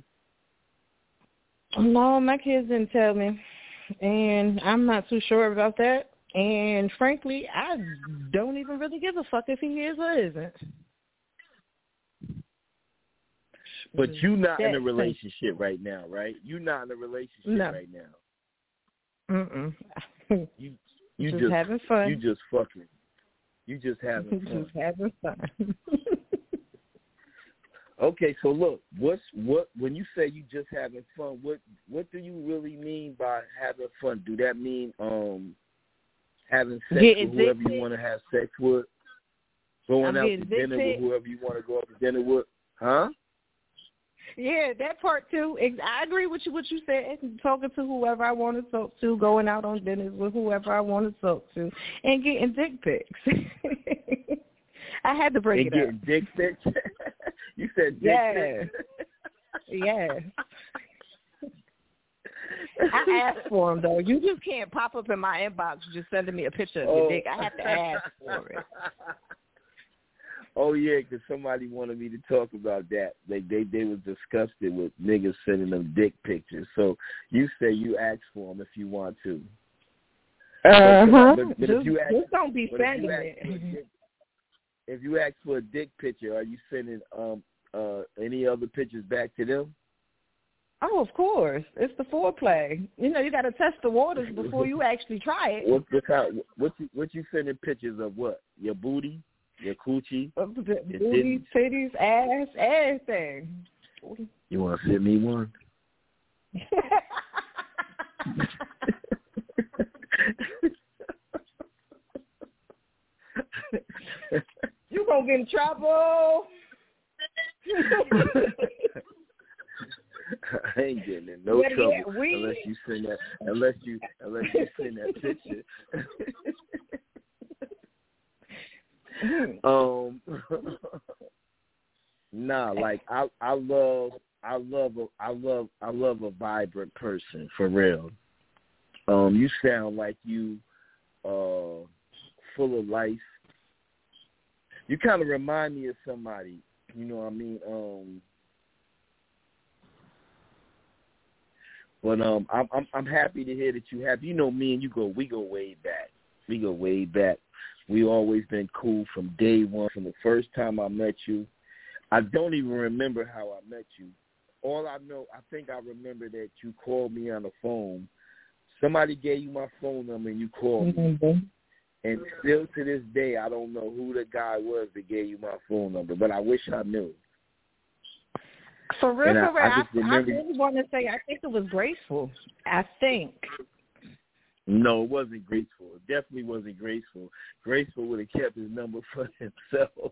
No, my kids didn't tell me, and I'm not too sure about that. And frankly, I don't even really give a fuck if he is or isn't. But you're not in a relationship right now, right? You're not in a relationship no. right now. Mm-mm. You you just, just having fun. You just fucking. You just having fun. Just having fun. Okay, so look, what's what when you say you just having fun? What what do you really mean by having fun? Do that mean um having sex getting with whoever you want to have sex with, going I'm out to dinner with whoever you want to go out to dinner with? Huh? Yeah, that part too. I agree with you. What you said, talking to whoever I want to talk to, going out on dinners with whoever I want to talk to, and getting dick pics. I had to break and it up. And getting dick pics. You said dick yeah. pics. Yeah. I asked for them though. You just can't pop up in my inbox just sending me a picture of oh. your dick. I have to ask for it. Oh yeah, because somebody wanted me to talk about that. They they they was disgusted with niggas sending them dick pictures. So you say you ask for them if you want to. Uh huh. But, but, but just, if you ask, just don't be sending it. it. If you ask for a dick picture, are you sending um uh any other pictures back to them? Oh, of course. It's the foreplay. You know, you got to test the waters before you actually try it. What the kind? What you what you sending pictures of? What? Your booty? Your coochie? Of the booty, titties, ass, everything. You want to send me one? You gonna get in trouble. I ain't getting in no yeah, trouble yeah, we... unless you send that unless you unless you send that picture. um nah, like I I love I love a I love I love a vibrant person for real. Um you sound like you uh full of life. You kind of remind me of somebody, you know what I mean? Um But um, I'm I'm I'm happy to hear that you have. You know, me and you go. We go way back. We go way back. We always been cool from day one. From the first time I met you, I don't even remember how I met you. All I know, I think I remember that you called me on the phone. Somebody gave you my phone number and you called mm-hmm. me. And still to this day, I don't know who the guy was that gave you my phone number. But I wish I knew. For real, and for real, I, I, I, remember, I really want to say I think it was graceful. I think. No, it wasn't graceful. It definitely wasn't graceful. Graceful would have kept his number for himself.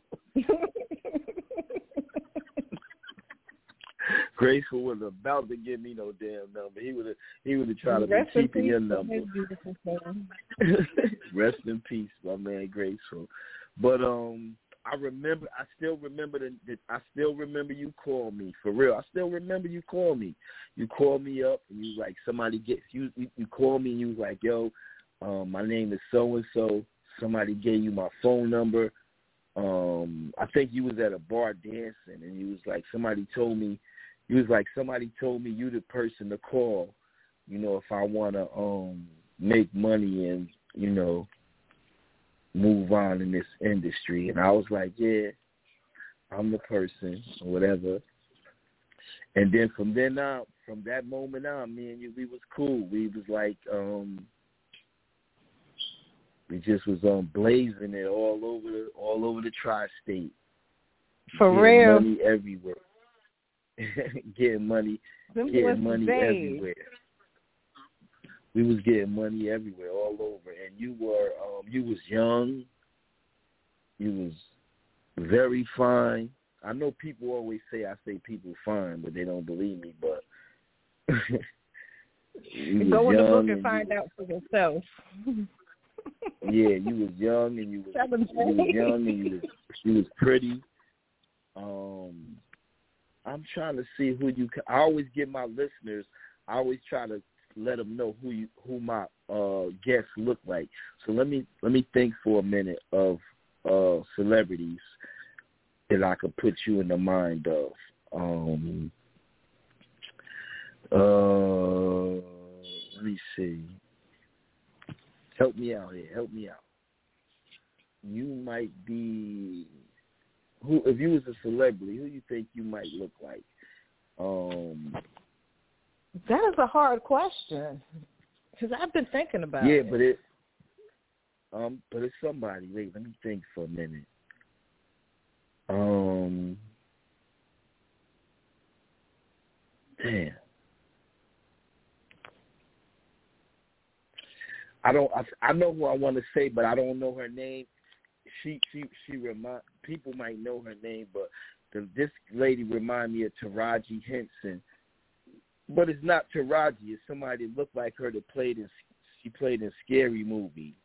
Graceful was about to give me no damn number. He would have he would have tried to Rest be keeping your number. Peace, Rest in peace, my man, Graceful. But um. I remember. I still remember that. I still remember you called me for real. I still remember you called me. You called me up and you like somebody gets you. You, you called me and you was like, "Yo, um, my name is so and so. Somebody gave you my phone number. Um, I think you was at a bar dancing and you was like, somebody told me. You was like, somebody told me you the person to call. You know, if I wanna um make money and you know." move on in this industry. And I was like, yeah, I'm the person or whatever. And then from then on, from that moment on, me and you, we was cool. We was like, um, we just was um, blazing it all over the, all over the tri-state. For getting real. money everywhere. getting money, Them getting money days. everywhere. We was getting money everywhere, all over, and you were, um, you was young, you was very fine. I know people always say I say people fine, but they don't believe me. But you go was in the book young and find you, out for yourself. Yeah, you was young and you was, you was young and you was you was pretty. Um, I'm trying to see who you. I always give my listeners. I always try to let them know who you, who my uh, guests look like. So let me let me think for a minute of uh, celebrities that I could put you in the mind of. Um, uh, let me see. Help me out here. Help me out. You might be who if you was a celebrity. Who you think you might look like? Um. That is a hard question because I've been thinking about yeah, it. Yeah, but it, um, but it's somebody. Wait, let me think for a minute. Um, damn, I don't. I, I know who I want to say, but I don't know her name. She, she, she remind people might know her name, but the, this lady remind me of Taraji Henson. But it's not Taraji. It's somebody that looked like her that played in. She played in Scary Movie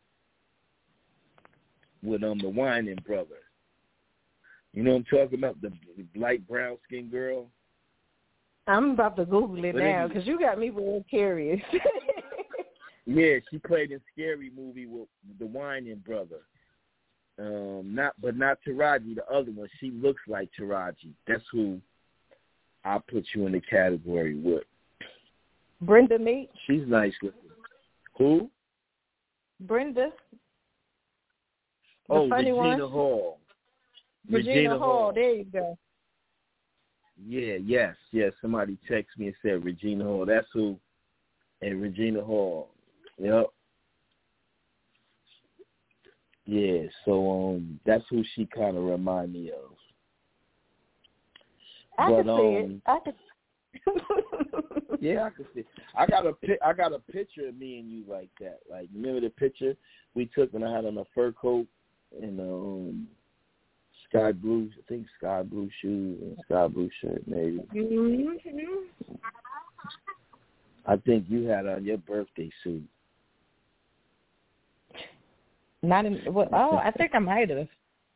with um the Wayans brother. You know what I'm talking about? The, the light brown skinned girl. I'm about to Google it but now because you got me real curious. Yeah, she played in Scary Movie with the Wayans brother. Um, not, but not Taraji. The other one. She looks like Taraji. That's who I'll put you in the category with. Brenda Meek? She's nice looking. Who? Brenda. The oh, funny Regina one? Hall. Regina, Regina Hall. Hall. There you go. Yeah, yes, yes. Somebody texted me and said Regina Hall. That's who. And Regina Hall. Yep. Yeah, so um, that's who she kind of remind me of. I but, can um, see it. I can. Yeah, I can see. I got a pi- I got a picture of me and you like that. Like, remember the picture we took when I had on a fur coat and um, sky blue, I think sky blue shoes and sky blue shirt, maybe. Mm-hmm. I think you had on your birthday suit. Not in. Well, oh, I think I might have.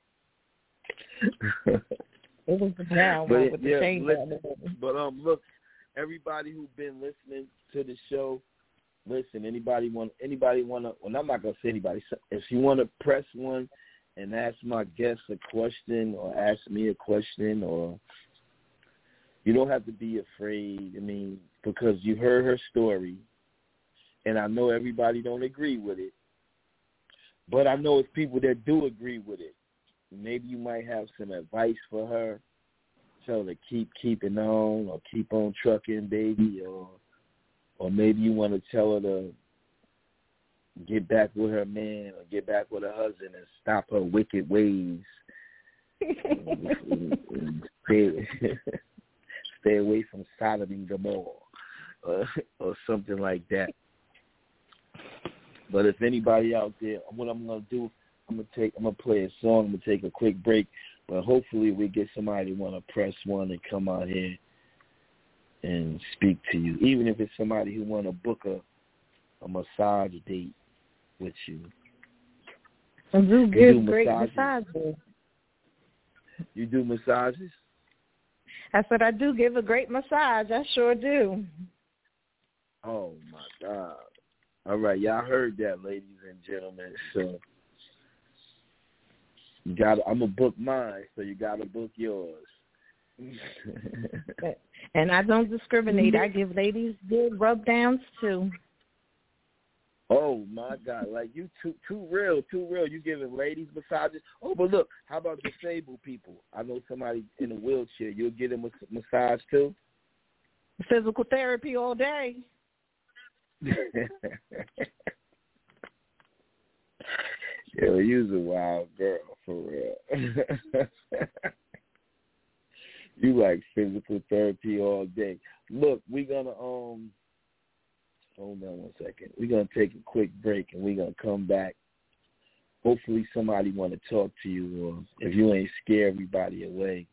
It was the brown but one it, with yeah, the chain li- on it. But um, look, everybody who's been listening to the show, listen. Anybody want? Anybody want to? Well, I'm not gonna say anybody. If you want to press one and ask my guest a question, or ask me a question, or you don't have to be afraid. I mean, because you heard her story, and I know everybody don't agree with it, but I know it's people that do agree with it. Maybe you might have some advice for her. Tell her to keep keeping on, or keep on trucking, baby, or or maybe you want to tell her to get back with her man or get back with her husband and stop her wicked ways. and, and, and stay, stay away from Sodom and Gomorrah, or, or something like that. But if anybody out there, what I'm gonna do, I'm gonna take, I'm gonna play a song. I'm gonna take a quick break, but hopefully we get somebody who wanna press one and come out here and speak to you. Even if it's somebody who wanna book a a massage date with you. And you give great massages. You do massages? I said I do give a great massage. I sure do. Oh my God! All right, y'all heard that, ladies and gentlemen. So. You got. I'm gonna book mine, so you gotta book yours. And I don't discriminate. I give ladies good rub downs too. Oh my God! Like you too, too real, too real. You giving ladies massages? Oh, but look, how about disabled people? I know somebody in a wheelchair. You'll get them a massage too. Physical therapy all day. Yo, you's a wild girl, for real. You like physical therapy all day. Look, we're going to, um, hold on one second. We're going to take a quick break, and we're going to come back. Hopefully somebody want to talk to you, or if you ain't scare everybody away.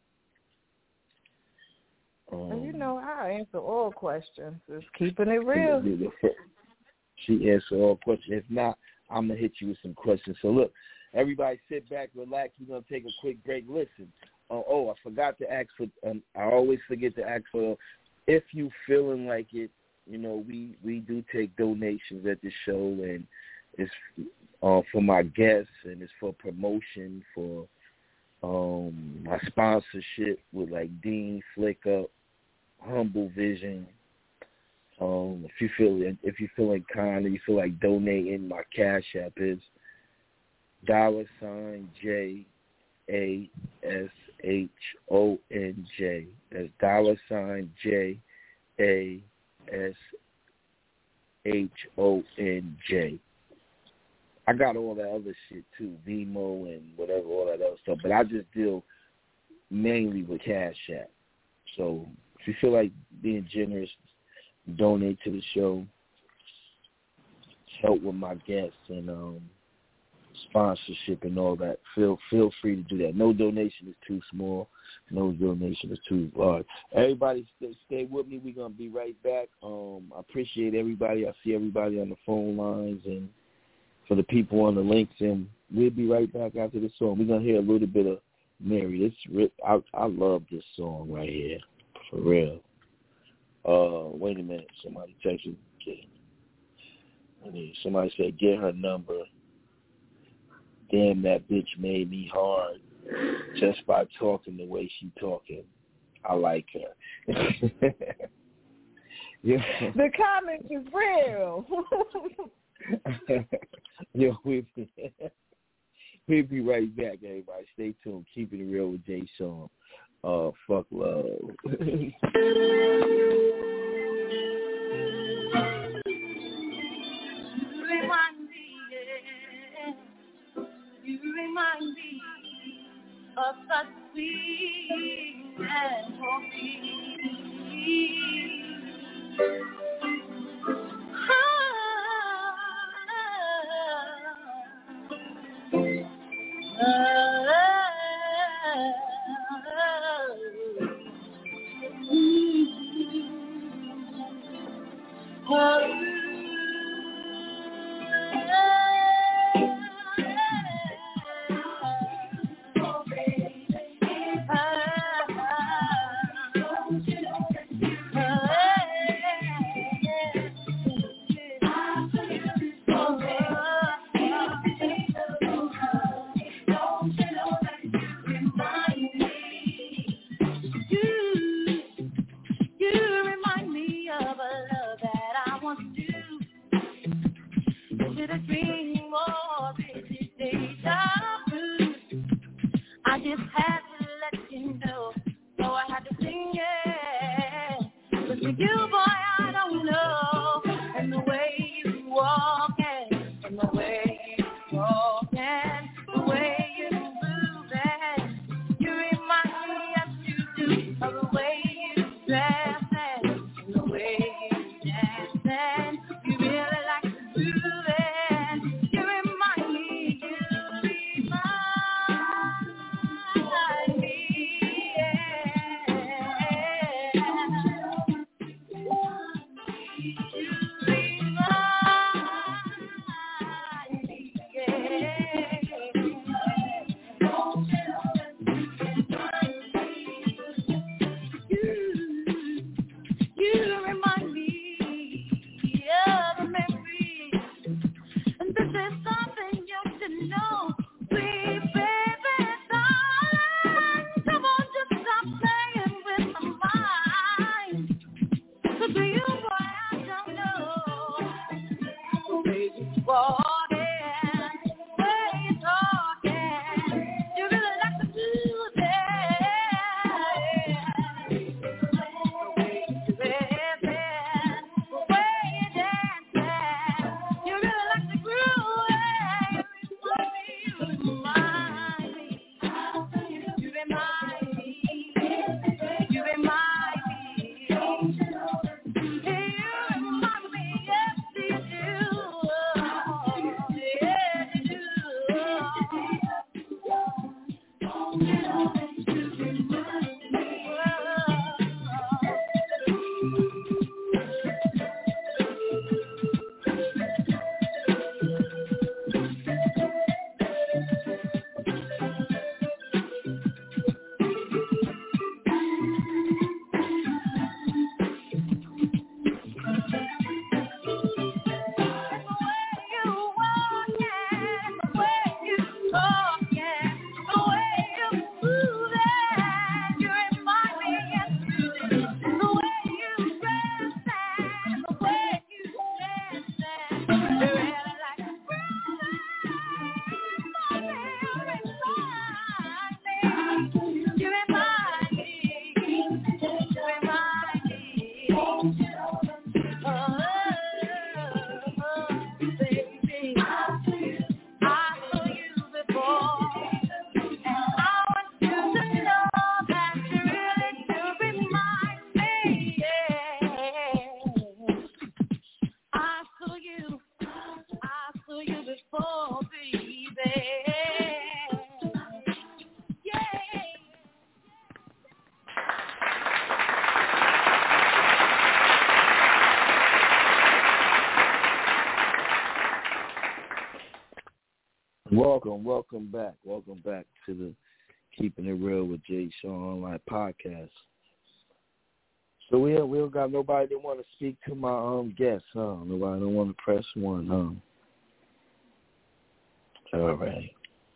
Um, you know, I answer all questions. Just keeping it real. She answer all questions. If not, I'm going to hit you with some questions. So, look, everybody sit back, relax. We're going to take a quick break. Listen, uh, oh, I forgot to ask for, um, I always forget to ask for, if you feeling like it, you know, we, we do take donations at the show, and it's uh, for my guests, and it's for promotion, for um, my sponsorship with, like, Dean Flick Up, Humble Vision. Um, if you feel if you feeling kind and you feel like donating, my Cash App is dollar sign J A S H O N J. That's dollar sign J A S H O N J. I got all that other shit too, Vimo and whatever, all that other stuff. But I just deal mainly with Cash App. So if you feel like being generous, donate to the show, help with my guests, and um, sponsorship and all that, feel feel free to do that. No donation is too small. No donation is too large. Everybody stay, stay with me. We're going to be right back. Um, I appreciate everybody. I see everybody on the phone lines, and for the people on the links, and we'll be right back after the song. We're going to hear a little bit of Mary. This, I, I love this song right here, for real. Uh, wait a minute. Somebody texted. Somebody said, get her number. Damn, that bitch made me hard just by talking the way she talking. I like her. Yeah. The comment is real. Yo, we'll be, we'll be right back, everybody. Stay tuned. Keeping it real with Jay Sean. Uh, fuck love. You remind me of such sweet and holy. Welcome, welcome back. Welcome back to the Keeping It Real with Jay Sean Online podcast. So we we don't got nobody that want to speak to my um guest, huh? Nobody don't want to press one, huh? All right.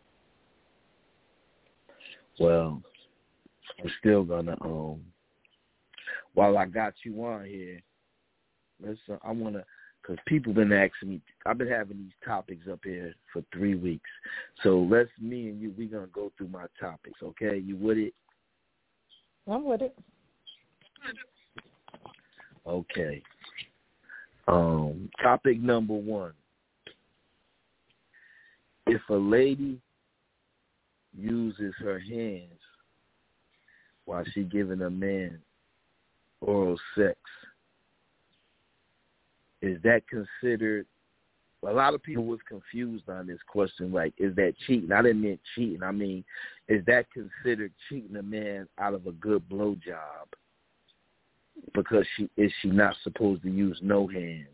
Well, I'm still gonna um. While I got you on here, listen, I wanna. Because people been asking me, I've been having these topics up here for three weeks. So let's, me and you, we're going to go through my topics, okay? You with it? I'm with it. Okay. Um, topic number one. If a lady uses her hands while she giving a man oral sex, is that considered? A lot of people was confused on this question. Like, is that cheating? I didn't mean cheating. I mean, is that considered cheating a man out of a good blowjob? Because she is she not supposed to use no hands?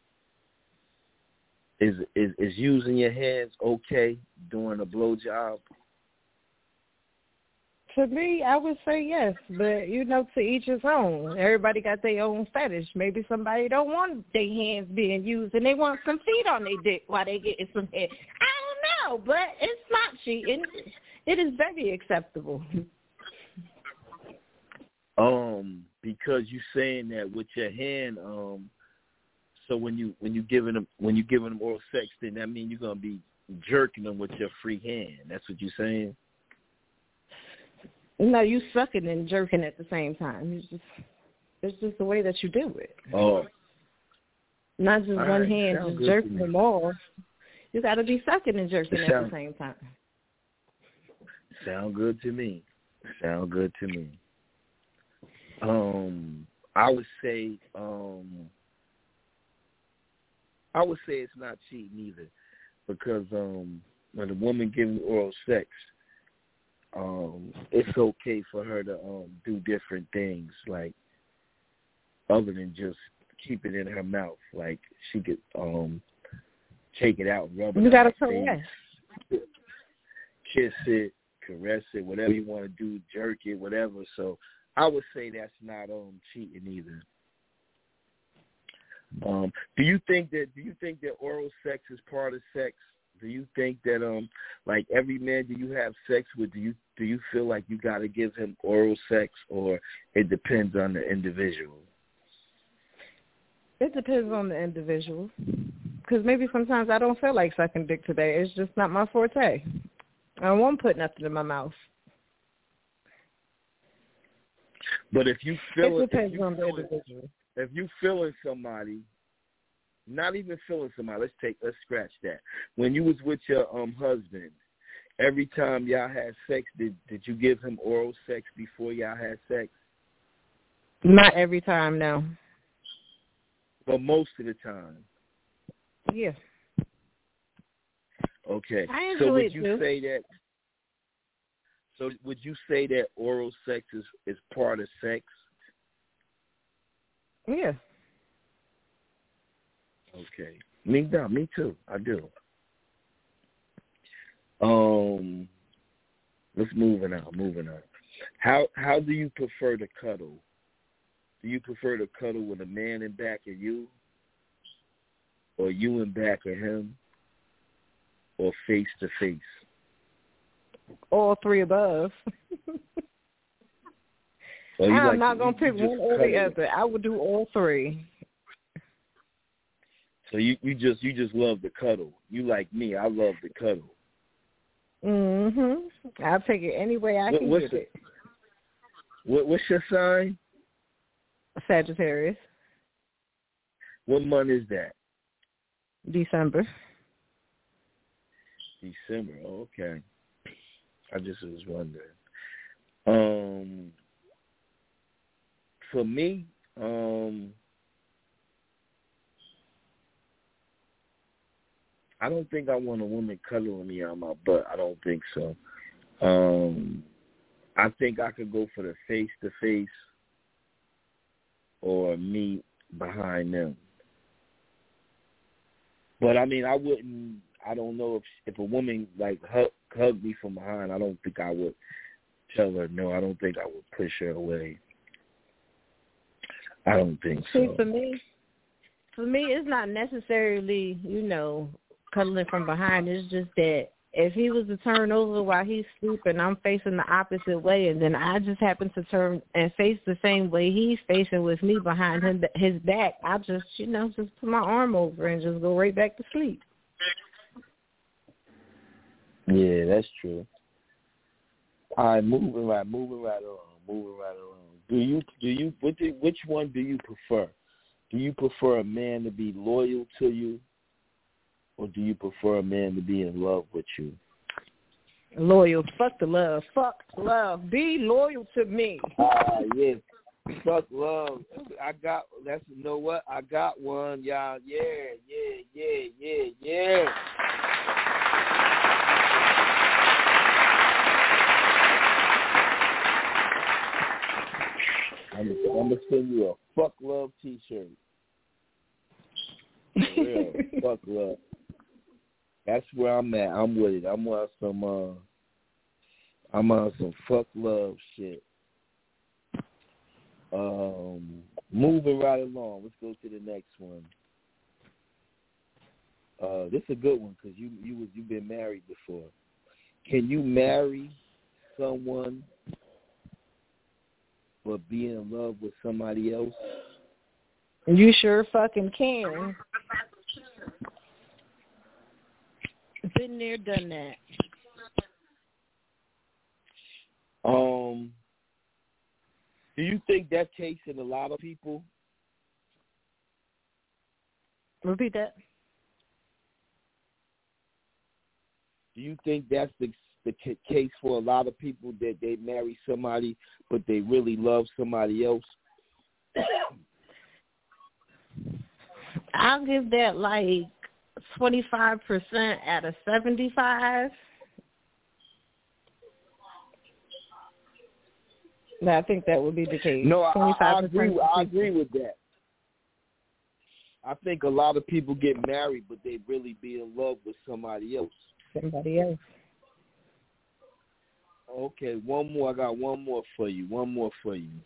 Is is is using your hands okay during a blowjob? To me, I would say yes, but, you know, to each his own. Everybody got their own fetish. Maybe somebody don't want their hands being used and they want some feet on their dick while they getting some head. I don't know, but it's not cheating. It is very acceptable. Um, because you saying that with your hand, um, so when you when you giving them when you giving them oral sex, then that means you're gonna be jerking them with your free hand. That's what you're saying. No, you sucking and jerking at the same time. It's just, it's just the way that you do it. Oh. Not just all one right. hand, Sound just jerking them all. You got to be sucking and jerking sound, at the same time. Sound good to me. Sound good to me. Um, I would say, um, I would say it's not cheating either, because um, when a woman gives you oral sex, Um, it's okay for her to um, do different things, like other than just keep it in her mouth. Like she could um, take it out, rub it. You gotta caress, kiss it, caress it, whatever you want to do, jerk it, whatever. So I would say that's not um, cheating either. Um, do you think that? Do you think that oral sex is part of sex? Do you think that, um, like every man that you have sex with, do you do you feel like you got to give him oral sex, or it depends on the individual? It depends on the individual, because maybe sometimes I don't feel like sucking dick today. It's just not my forte. I don't want to put nothing in my mouth. But if you feel it depends if you on the feel individual. If you feeling somebody. Not even feeling somebody. Let's take. Let's scratch that. When you was with your um husband, every time y'all had sex, did did you give him oral sex before y'all had sex? Not every time, no. But most of the time. Yeah. Okay. I enjoy so would it you too. say that? So would you say that oral sex is, is part of sex? Yeah. Okay. Me, no, me too. I do. Um, let's moving on. Moving on. How how do you prefer to cuddle? Do you prefer to cuddle with a man in back of you, or you in back of him, or face to face? All three above. Or you I'm like not to, gonna you, pick you one or the other. I would do all three. So you, you just you just love the cuddle. You like me. I love the cuddle. Mhm. I'll take it any way I what, can what's get the, it. What, what's your sign? Sagittarius. What month is that? December. December. Oh, okay. I just was wondering. Um, for me, um, I don't think I want a woman cuddling me on my butt. I don't think so. Um, I think I could go for the face-to-face or me behind them. But, I mean, I wouldn't, I don't know if if a woman, like, hug, hug me from behind, I don't think I would tell her no. I don't think I would push her away. I don't think See, so. for me, for me, it's not necessarily, you know, cuddling from behind. It's just that if he was to turn over while he's sleeping, I'm facing the opposite way, and then I just happen to turn and face the same way he's facing with me behind him, his back, I just, you know, just put my arm over and just go right back to sleep. Yeah, that's true. All right, moving right, moving right along, moving right along. Do you, do you, which, which one do you prefer? Do you prefer a man to be loyal to you, or do you prefer a man to be in love with you? Loyal. Fuck the love. Fuck love. Be loyal to me. Ah, uh, yeah. Fuck love. I got. That's you know what? I got one, y'all. Yeah, yeah, yeah, yeah, yeah. I'm, I'm gonna send you a fuck love T-shirt. For real, fuck love. That's where I'm at. I'm with it. I'm on some. Uh, I'm on some fuck love shit. Um, moving right along. Let's go to the next one. Uh, this is a good one because you you was you've been married before. Can you marry someone but be in love with somebody else? You sure fucking can. Been there, done that. Um, do you think that case in a lot of people? Repeat that. Do you think that's the the case for a lot of people that they marry somebody but they really love somebody else? I'll give that like twenty-five percent out of seventy-five. No, I think that would be the case. No, I, I agree. I agree with that. I think a lot of people get married, but they really be in love with somebody else. Somebody else. Okay, one more. I got one more for you. One more for you.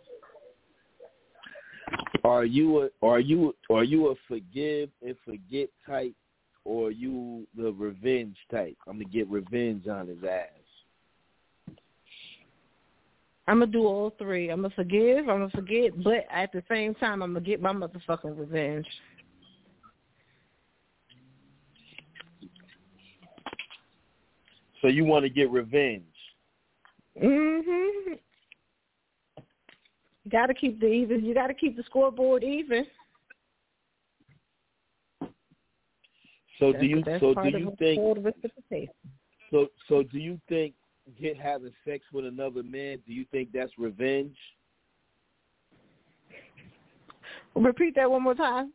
Are you a are you are you a forgive and forget type, or are you the revenge type? I'm gonna get revenge on his ass. I'm going to do all three. I'm going to forgive, I'm going to forget, but at the same time, I'm going to get my motherfucking revenge. So you want to get revenge? Mm-hmm. You got to keep the even. You got to keep the scoreboard even. So that's do you? So do you think? So so do you think? Get having sex with another man, do you think that's revenge? Repeat that one more time.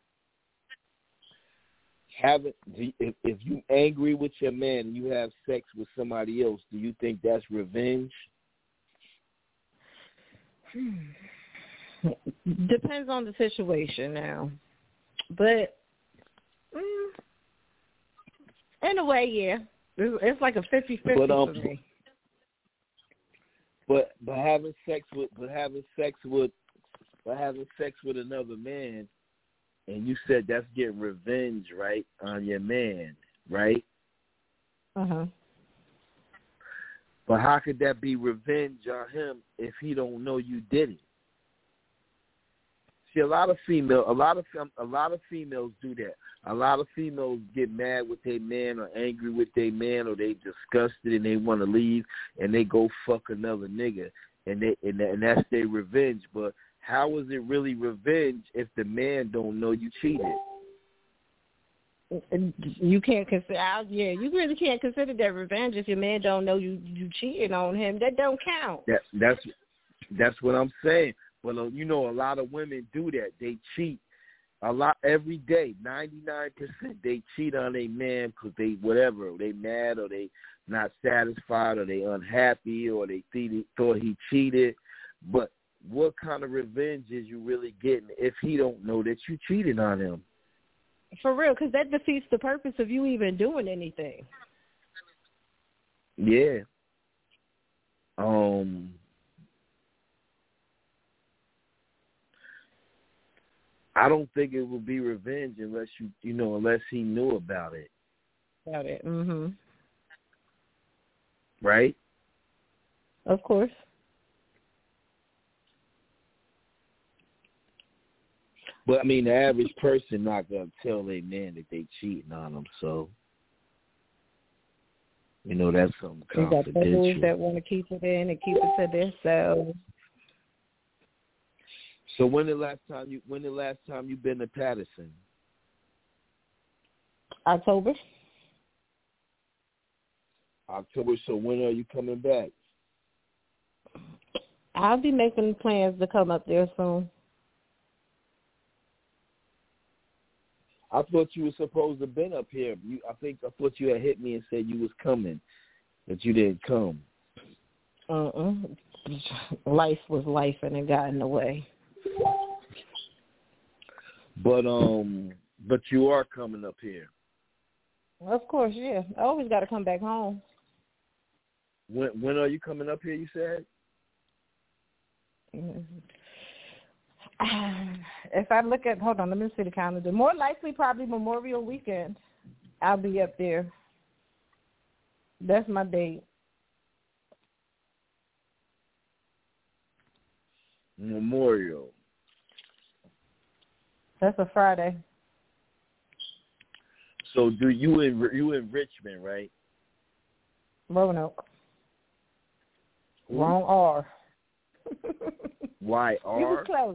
Having if, if you angry with your man and you have sex with somebody else, do you think that's revenge? Depends on the situation now, but mm, in a way, yeah, it's, it's like a fifty-fifty but, um, for me. But but having sex with but having sex with but having sex with another man, and you said that's getting revenge, right, on your man, right? Uh huh. But how could that be revenge on him if he don't know you did it? See, a lot of female, a lot of a lot of females do that. A lot of females get mad with their man or angry with their man, or they disgusted and they want to leave and they go fuck another nigga, and they and, and that's their revenge. But how is it really revenge if the man don't know you cheated? You can't consider. Yeah, you really can't consider that revenge if your man don't know you you cheated on him. That don't count. That that's that's what I'm saying. But uh, you know, a lot of women do that. They cheat a lot every day. ninety-nine percent they cheat on a man because they whatever they mad or they not satisfied or they unhappy or they th- thought he cheated. But what kind of revenge is you really getting if he don't know that you cheated on him? For real, because that defeats the purpose of you even doing anything. Yeah. Um. I don't think it would be revenge unless you, you know, unless he knew about it. About it. Mhm. Right? Of course. But I mean, the average person not gonna tell their man that they cheating on them. So, you know, that's something confidential. You got those that want to keep it in and keep it to themselves. So when the last time you when the last time you been to Patterson? October. October. So when are you coming back? I'll be making plans to come up there soon. I thought you were supposed to have been up here. You, I think I thought you had hit me and said you was coming, but you didn't come. Uh-uh. Life was life, and it got in the way. But um, but you are coming up here. Of course, yeah. I always got to come back home. When when are you coming up here? You said. If I look at, hold on, let me see the calendar. More likely, probably Memorial Weekend. I'll be up there. That's my date. Memorial. That's a Friday. So do you in you in Richmond, right? Roanoke. Ooh. Wrong R. Y R? You was close.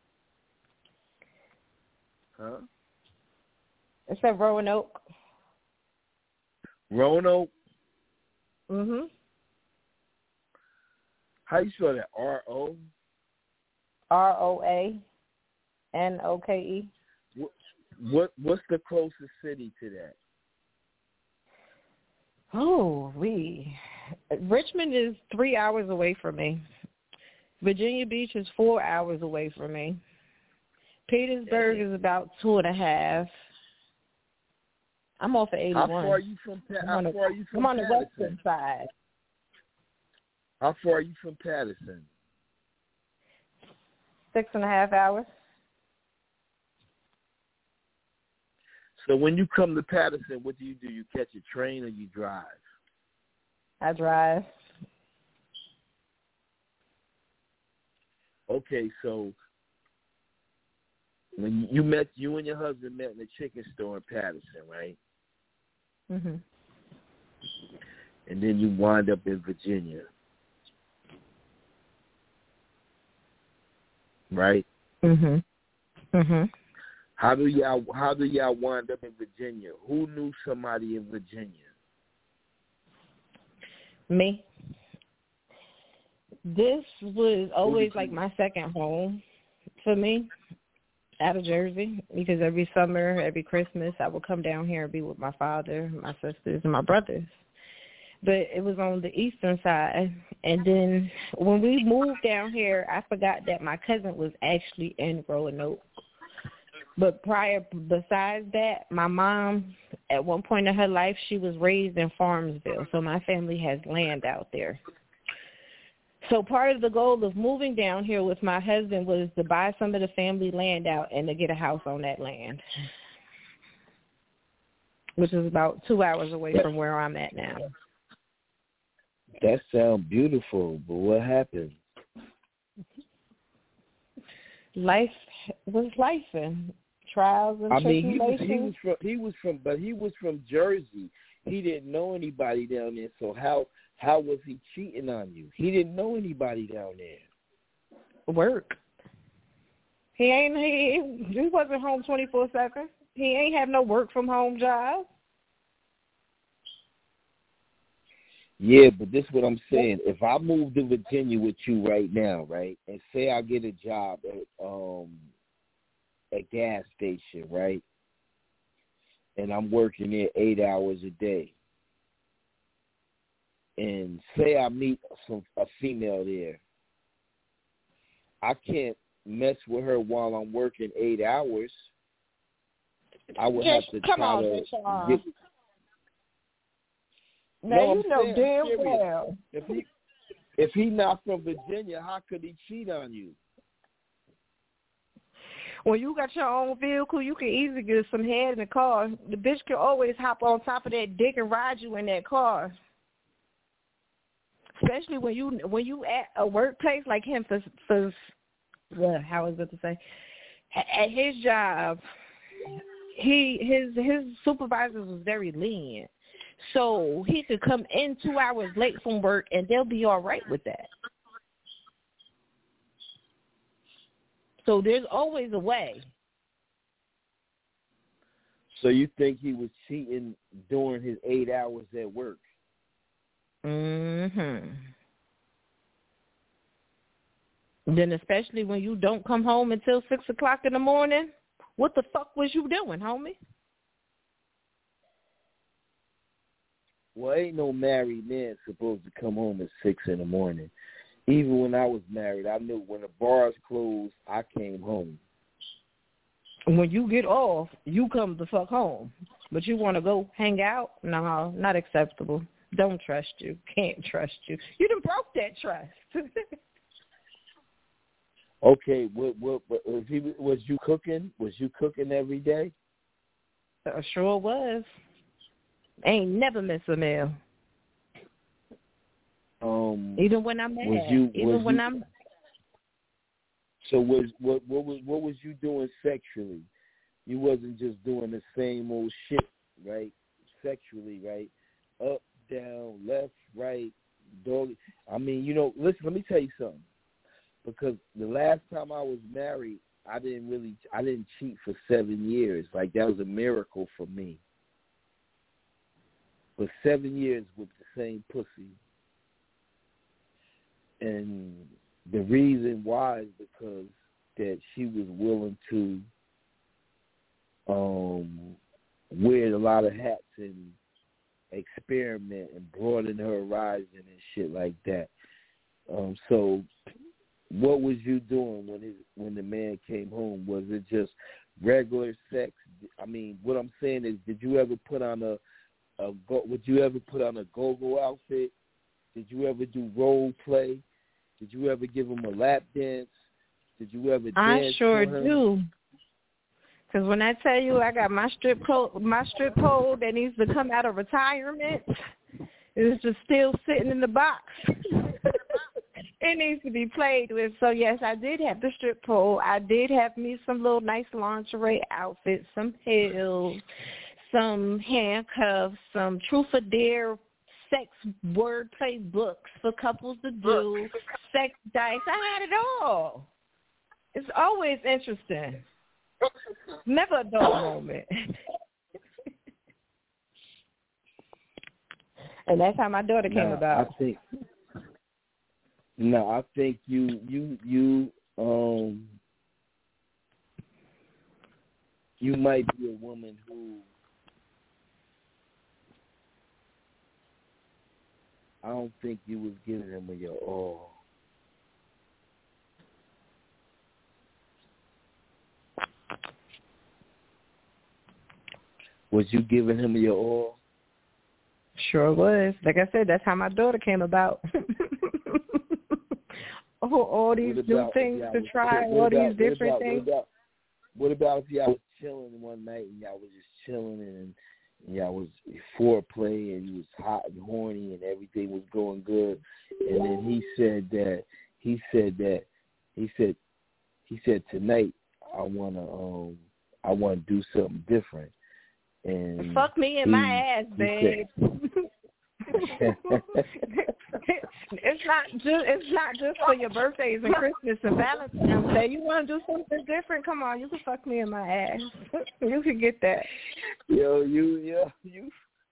Huh? It said Roanoke. Roanoke? Mm-hmm. How you spell that? R O? R O A N O K E. What, what what's the closest city to that? Oh, we. Richmond is three hours away from me. Virginia Beach is four hours away from me. Petersburg is about two and a half. I'm off of eighty-one. How far are you from? Pa- how the, far are you from I'm on the Patterson? western side. How far are you from Patterson? Six and a half hours. So when you come to Patterson, what do you do? You catch a train or you drive? I drive. Okay, so when you met, you and your husband met in a chicken store in Patterson, right? Mhm. And then you wind up in Virginia, right? Mhm. Mhm. How do y'all How do y'all wind up in Virginia? Who knew somebody in Virginia? Me. This was always like my second home for me out of Jersey, because every summer, every Christmas, I would come down here and be with my father, my sisters, and my brothers. But it was on the eastern side. And then when we moved down here, I forgot that my cousin was actually in Roanoke. But prior, besides that, my mom, at one point in her life, she was raised in Farmsville. So my family has land out there. So part of the goal of moving down here with my husband was to buy some of the family land out and to get a house on that land, which is about two hours away from where I'm at now. That sounds beautiful, but what happened? Life was life and trials and I mean, he was, tribulations. he was from he was from, but he was from Jersey. He didn't know anybody down there, so how how was he cheating on you? He didn't know anybody down there. Work. He ain't he he wasn't home twenty four seven. He ain't have no work from home job. Yeah, but this is what I'm saying. If I move to Virginia with you right now, right, and say I get a job at um a gas station, right, and I'm working there eight hours a day, and say I meet some a female there, I can't mess with her while I'm working eight hours. I would Just, have to come try on, to Deshaun. get. Now No, you I'm know saying, damn I'm serious. well. If he if he not from Virginia, how could he cheat on you? When you got your own vehicle, you can easily get some head in the car. The bitch can always hop on top of that dick and ride you in that car. Especially when you when you at a workplace like him for for well, how was it to say? At his job, he his his supervisors was very lenient. So he could come in two hours late from work and they'll be all right with that. So there's always a way. So you think he was cheating during his eight hours at work? Mhm. Then especially when you don't come home until six o'clock in the morning, what the fuck was you doing, homie? Well, ain't no married man supposed to come home at six in the morning. Even when I was married, I knew when the bars closed, I came home. When you get off, you come the fuck home. But you want to go hang out? No, not acceptable. Don't trust you. Can't trust you. You done broke that trust. Okay, what, what, what, was, he, was you cooking? Was you cooking every day? I sure was. Ain't never miss a meal. Um, even when I'm mad. Was you, even was when you, I'm. So was what? What was what was you doing sexually? You wasn't just doing the same old shit, right? Sexually, right? Up, down, left, right, dog. I mean, you know. Listen, let me tell you something. Because the last time I was married, I didn't really, I didn't cheat for seven years. Like, that was a miracle for me. But seven years with the same pussy. And the reason why is because that she was willing to um, wear a lot of hats and experiment and broaden her horizon and shit like that. Um, so what was you doing when it, when the man came home? Was it just regular sex? I mean, what I'm saying is, did you ever put on a, a go, would you ever put on a go-go outfit? Did you ever do role play? Did you ever give him a lap dance? Did you ever dance I sure for him? do. Because when I tell you I got my strip pole, my strip pole that needs to come out of retirement, it's just still sitting in the box. It needs to be played with. So, yes, I did have the strip pole. I did have me some little nice lingerie outfits, some heels, some handcuffs, some truth or dare sex wordplay books for couples to do, sex dice. I had it all. It's always interesting. Never a dull moment. And that's how my daughter came nah, about. I think No, I think you you you um you might be a woman who I don't think you was giving him your all. Was you giving him your all? Sure was. Like I said, that's how my daughter came about. all, all these about, new things to was, try, all about, these different what about, things. What about, what about if y'all was chilling one night and y'all was just chilling and, and y'all was foreplay and you was hot and horny and everything was going good, and then he said that he said that he said he said tonight I wanna um I wanna do something different. And fuck me in he, my ass, babe. It's not just it's not just for your birthdays and Christmas and Valentine's Day. You want to do something different? Come on, you can fuck me in my ass. You can get that. Yo, you, yo, you.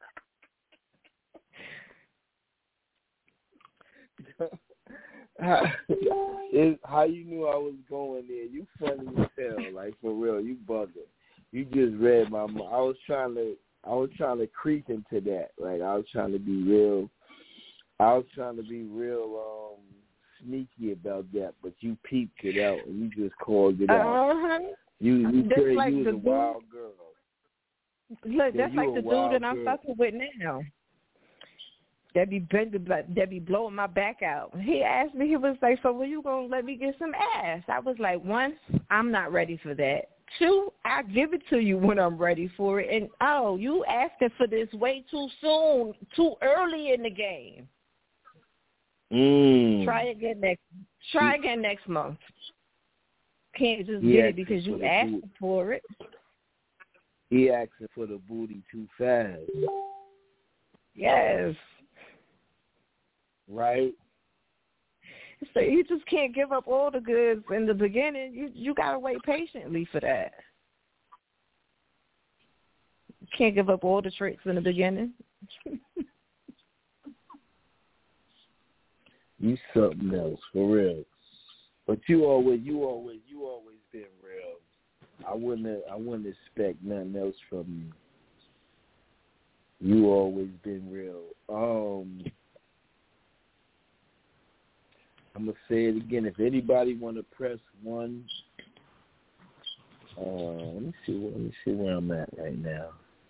how, it, how you knew I was going there? You funny as hell, like for real. You bugging. You just read my mind. I was trying to, I was trying to creep into that. Like I was trying to be real. I was trying to be real um, sneaky about that, but you peeped it out and you just called it out. Uh-huh. You, you, just you like was the a dude, wild girl. Look, yeah, that's like the dude that I'm girl. fucking with now. That be that be blowing my back out. He asked me, he was like, "So when you gonna let me get some ass?" I was like, "One, I'm not ready for that. Two, I give it to you when I'm ready for it. And oh, you asking for this way too soon, too early in the game. Mm. Try again next. Try again next month. Can't just He get it because you asked booty. for it." He asking for the booty too fast. Yes. Right. So you just can't give up all the goods in the beginning. You you gotta wait patiently for that. You can't give up all the tricks in the beginning. You something else, for real. But you always, you always, you always been real. I wouldn't, I wouldn't expect nothing else from you. You always been real. Um, I'm gonna say it again. If anybody want to press one, uh, let me see. Let me see where I'm at right now.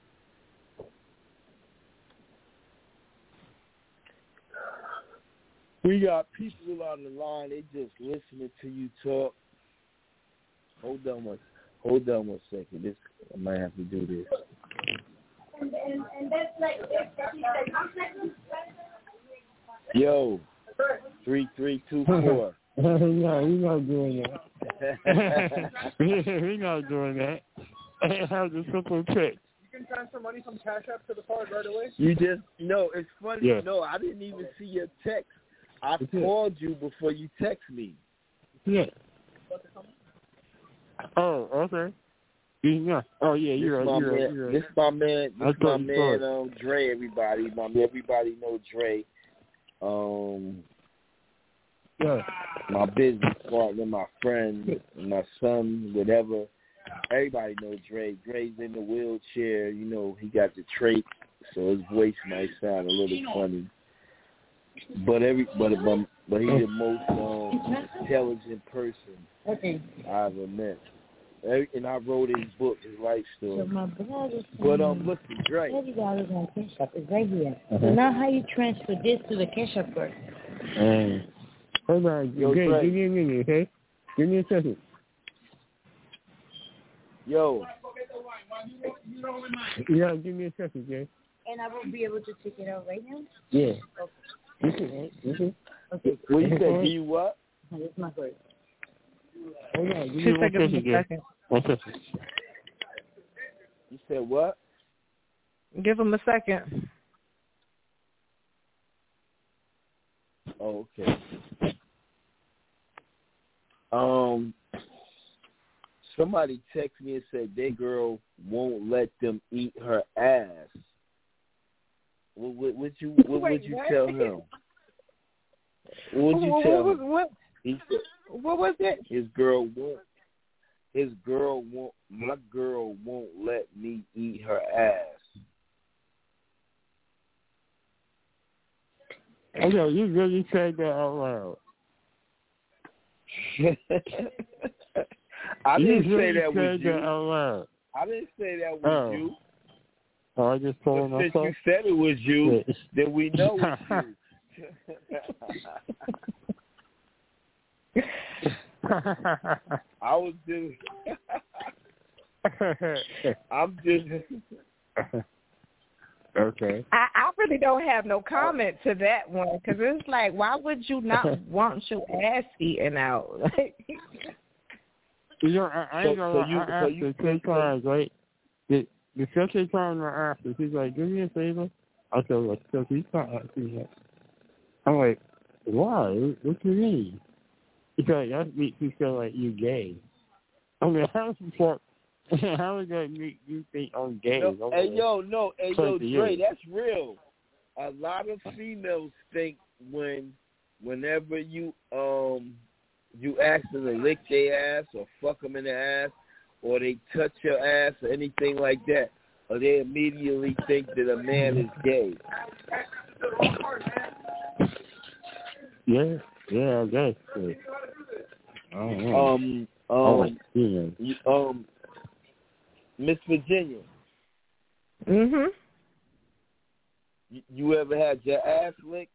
We got people on the line. They just listening to you talk. Hold on one. Hold on one second. This I might have to do this. And, and, and that's like, Yo, three three two four. No, we're not doing that. We're not doing that. I have the simple trick. You can transfer money from Cash App to the card right away? You just no. It's funny. Yeah. No, I didn't even see your text. I called you before you text me. Yeah. Oh, okay. Yeah. Oh, yeah, you're right. You're right. You're right. This my man. This my man. Sorry. Um, Dre. Everybody. My everybody know Dre. Um. Yeah. My business partner, my friend, my son, whatever. Everybody knows Dre. Dre's in the wheelchair. You know, he got the trait, so his voice might sound a little funny. But every but but, but he's the most um, intelligent person okay. I ever met. Every, and I wrote his book, his life story. So my brother But um, listen, Dre. thirty dollars on Cash App is right here. Uh-huh. So now, how you transfer this to the Cash App first? Um, hold on, Yo, okay, Dre. give me a minute, okay? Give me a second. Yo. Yeah, give me a second, okay? And I won't be able to take it out right now? Yeah. Okay. Mm-hmm. Okay. What you said? Do you what? That's my first. Hold on, give me Just one give him second, a okay? second. One second. You said what? Give him a second. Oh, okay. Um, somebody texted me and said their girl won't let them eat her ass. What would what, you what Wait, would you what? tell him? What would you what, tell what, him? what, He said what was it? his girl won't. His girl won't. My girl won't let me eat her ass. Okay, you really said that out loud. I you didn't really say that said with you. That out loud. I didn't say that with Oh. you. Oh, I just told But since myself. you said it was you, Yeah. then we know it's you. I was just. I'm just. Okay. I, I really don't have no comment to that one because it's like, why would you not want your ass eaten out? You know, I, I ain't So- gonna so lie, you- I so asked you- her ten times, right? The, the second time I asked her, she's like, do me a favor. I said, well, so she's not asking that. I'm like, why? What do you mean? She's like, that makes you feel like you gay. I mean, how the fuck, how does that make you think I'm gay? No, I'm hey like, yo, no, hey yo, to Dre, you. that's real. A lot of females think when, whenever you um, you ask them to lick their ass or fuck them in the ass, or they touch your ass or anything like that, or they immediately think that a man is gay. Yeah, yeah, I guess. But, I don't know. Um, Oh, um, yeah. you, um, Miss Virginia, Mhm. you, you ever had your ass licked?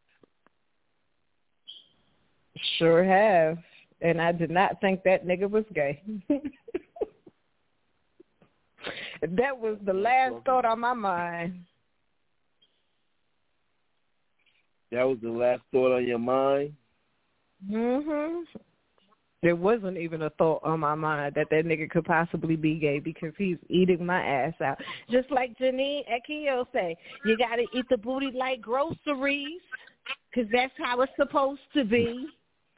Sure have, and I did not think that nigga was gay. That was the last thought on my mind. That was the last thought on your mind? Mhm. There wasn't even a thought on my mind that that nigga could possibly be gay because he's eating my ass out. Just like Janine Akio say, you got to eat the booty like groceries because that's how it's supposed to be.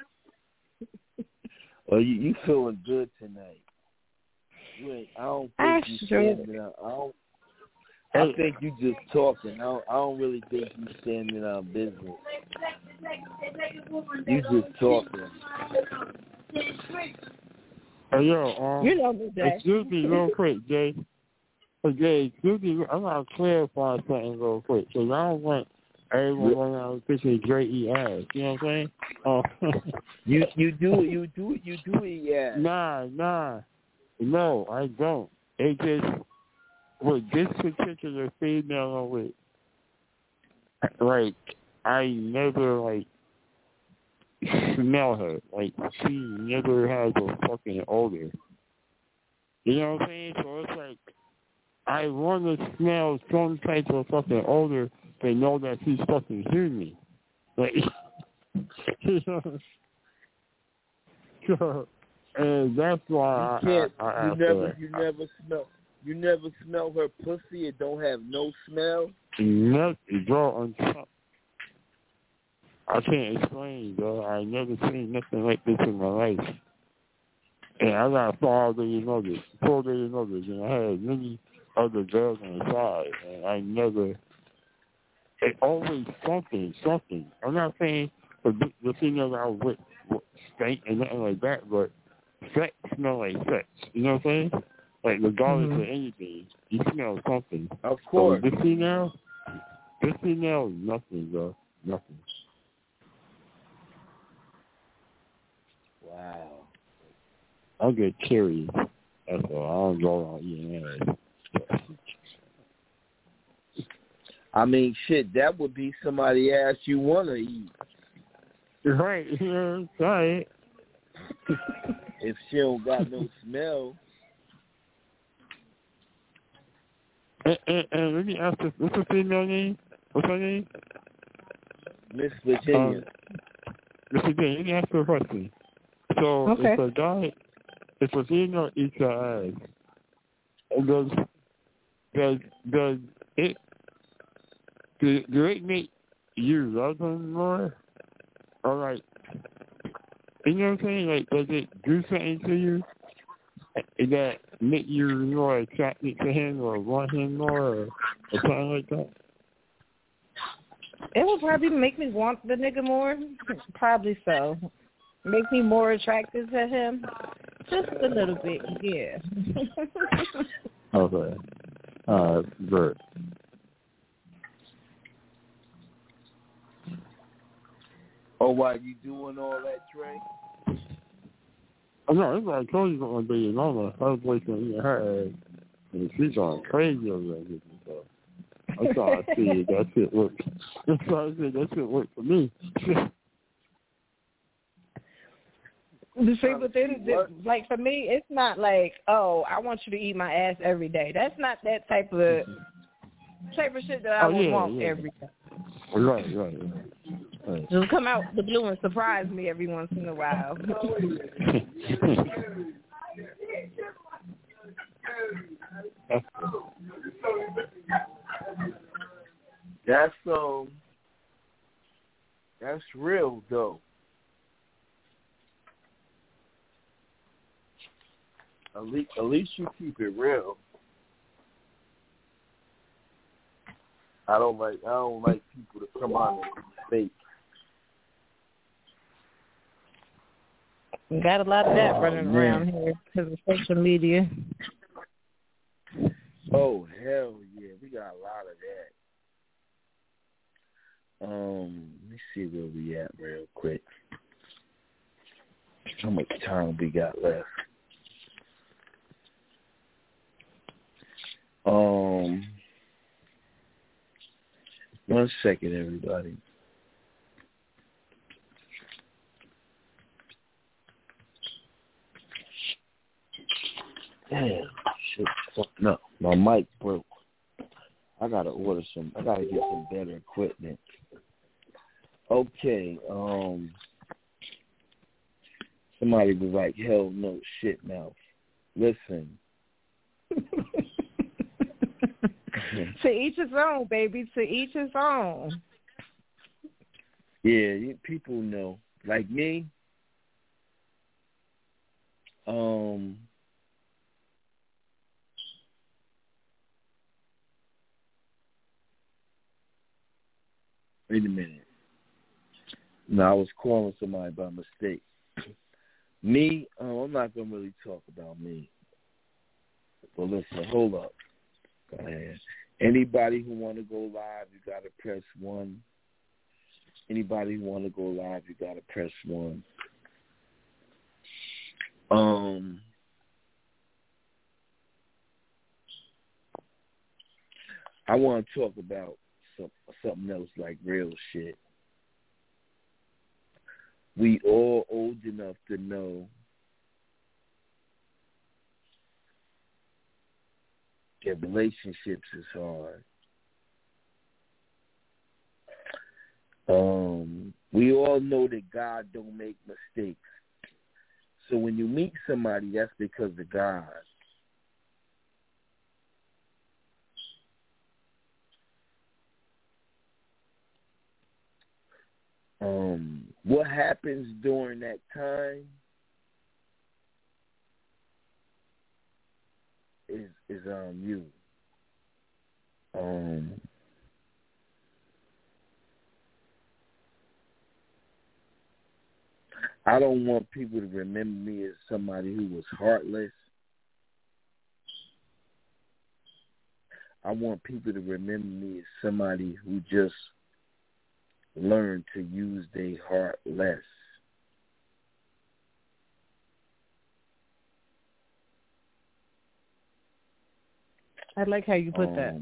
Well, you, you feeling good tonight. You ain't, I don't think I you sure- standing up. I don't. I think you just talking. I don't, I don't really think you standing on business. You just talking. Hey, yo, um, You know me, Jay. excuse me real quick, Jay. Hey, Jay, excuse me, I got to clarify something real quick. So I don't want everyone running out of picture Dre eat ass. You know what I'm saying? Uh, You you do it, you do it, you do it, yeah. Nah, nah. No, I don't. It just, with this particular female I'm with, like, I never, like, smell her. Like, she never has a fucking odor. You know what I'm saying? So it's like, I want to smell some type of fucking odor to know that she's fucking hearing me. Like, you know? So, and that's why You can't. I, I, I you asked never. her. You never smell. You never smell her pussy. It don't have no smell. Nothing, bro. On top. I can't explain, bro. I never seen nothing like this in my life. And I got five days notice, four days notice, and I had many other girls on the side, and I never. It always something, something. I'm not saying the the female I was with stank and nothing like that, but sex smell like sex. You know what I'm saying? Like regardless Mm-hmm. of anything, you smell something. Of course. So this female, this female, nothing, bro, nothing. Wow. I get curious. That's all. I don't go around eating ass. I mean, shit. That would be somebody ass you want to eat. Right, yeah, right. If she don't got no smell. And, and, and let me ask this: what's the female name? What's her name? Miss Virginia. Um, Miss Virginia. Let me ask her a question. So, Okay. if a guy, if a female eats her ass, does does does it do, do it make you love them more, or like, you know what I'm saying? Like, does it do something to you that make you more attracted to him or want him more or, or something like that? It would probably make me want the nigga more. Probably so. Make me more attracted to him. Just a little bit, yeah. Okay. Uh, Bert. Oh, why you doing all that, Trey? Oh, no, it's like I told you one day, you know, my first boyfriend eating her ass, and she's going crazy over there. So that's how I see it. That shit worked. That's how I said that shit worked for me. The see, but then, the, like for me, it's not like, oh, I want you to eat my ass every day. That's not that type of type of shit that I Oh, would yeah, want yeah. every day. Right, right, right. right. Just come out the blue and surprise me every once in a while. That's um. That's real though. At least, at least you keep it real. I don't like, I don't like people to come out and be fake. Got a lot of that Oh, running man. around here because of social media. Oh hell yeah, we got a lot of that. Um, let me see where we at real quick. How much time we got left? Um, one second, everybody. Damn, shit, fucking up. My mic broke. I gotta order some. I gotta get some better equipment. Okay. Um, somebody was like, "Hell no, shit mouth." Listen. To each his own, baby. To each his own. Yeah, you, people know. Like me. Um. Wait a minute. No, I was calling somebody by mistake. Me, oh, I'm not gonna really talk about me. But listen, hold up. Go ahead. Anybody who want to go live, you gotta press one. Anybody who want to go live, you gotta press one. Um. I want to talk about some, something else, like real shit. We all old enough to know that relationships is hard. Um, we all know that God don't make mistakes. So when you meet somebody, that's because of God. Um, what happens during that time is is on you. Um, I don't want people to remember me as somebody who was heartless. I want people to remember me as somebody who just learn to use their heart less. I like how you put um, that.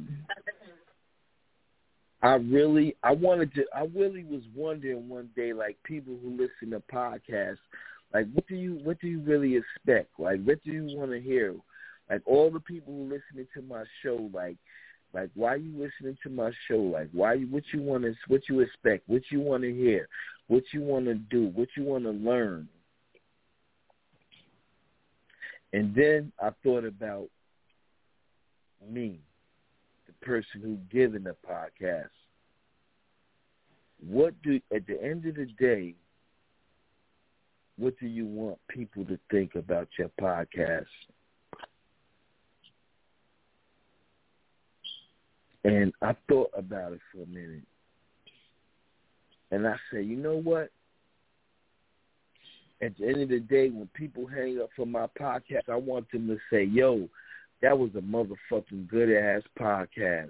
I really, I wanted to, I really was wondering one day, like, people who listen to podcasts, like, what do you, what do you really expect? Like, what do you want to hear? Like, all the people who listening to my show, like, Like, why are you listening to my show? Like, why? What you want to? What you expect? What you want to hear? What you want to do? What you want to learn? And then I thought about me, the person who given the podcast. What do? At the end of the day, what do you want people to think about your podcast? And I thought about it for a minute. And I said, you know what? At the end of the day, when people hang up from my podcast, I want them to say, yo, that was a motherfucking good-ass podcast.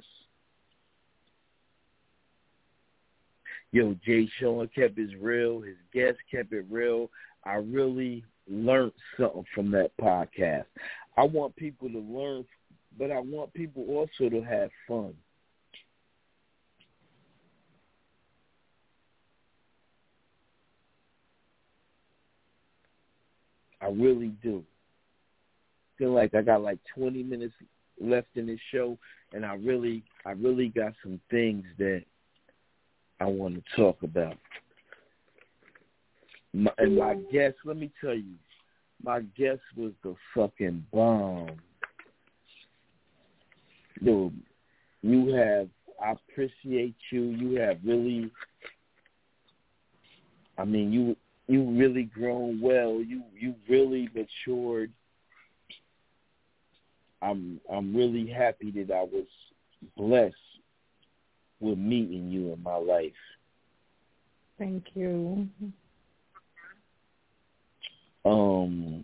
Yo, Jay Sean kept his real. His guest kept it real. I really learned something from that podcast. I want people to learn, but I want people also to have fun. I really do. Feel like I got like twenty minutes left in this show, and I really, I really got some things that I want to talk about. My, and my guest, let me tell you, my guest was the fucking bomb. Dude, you have, I appreciate you. You have really, I mean, you you really grown well. You you really matured. I'm I'm really happy that I was blessed with meeting you in my life. Thank you. Um,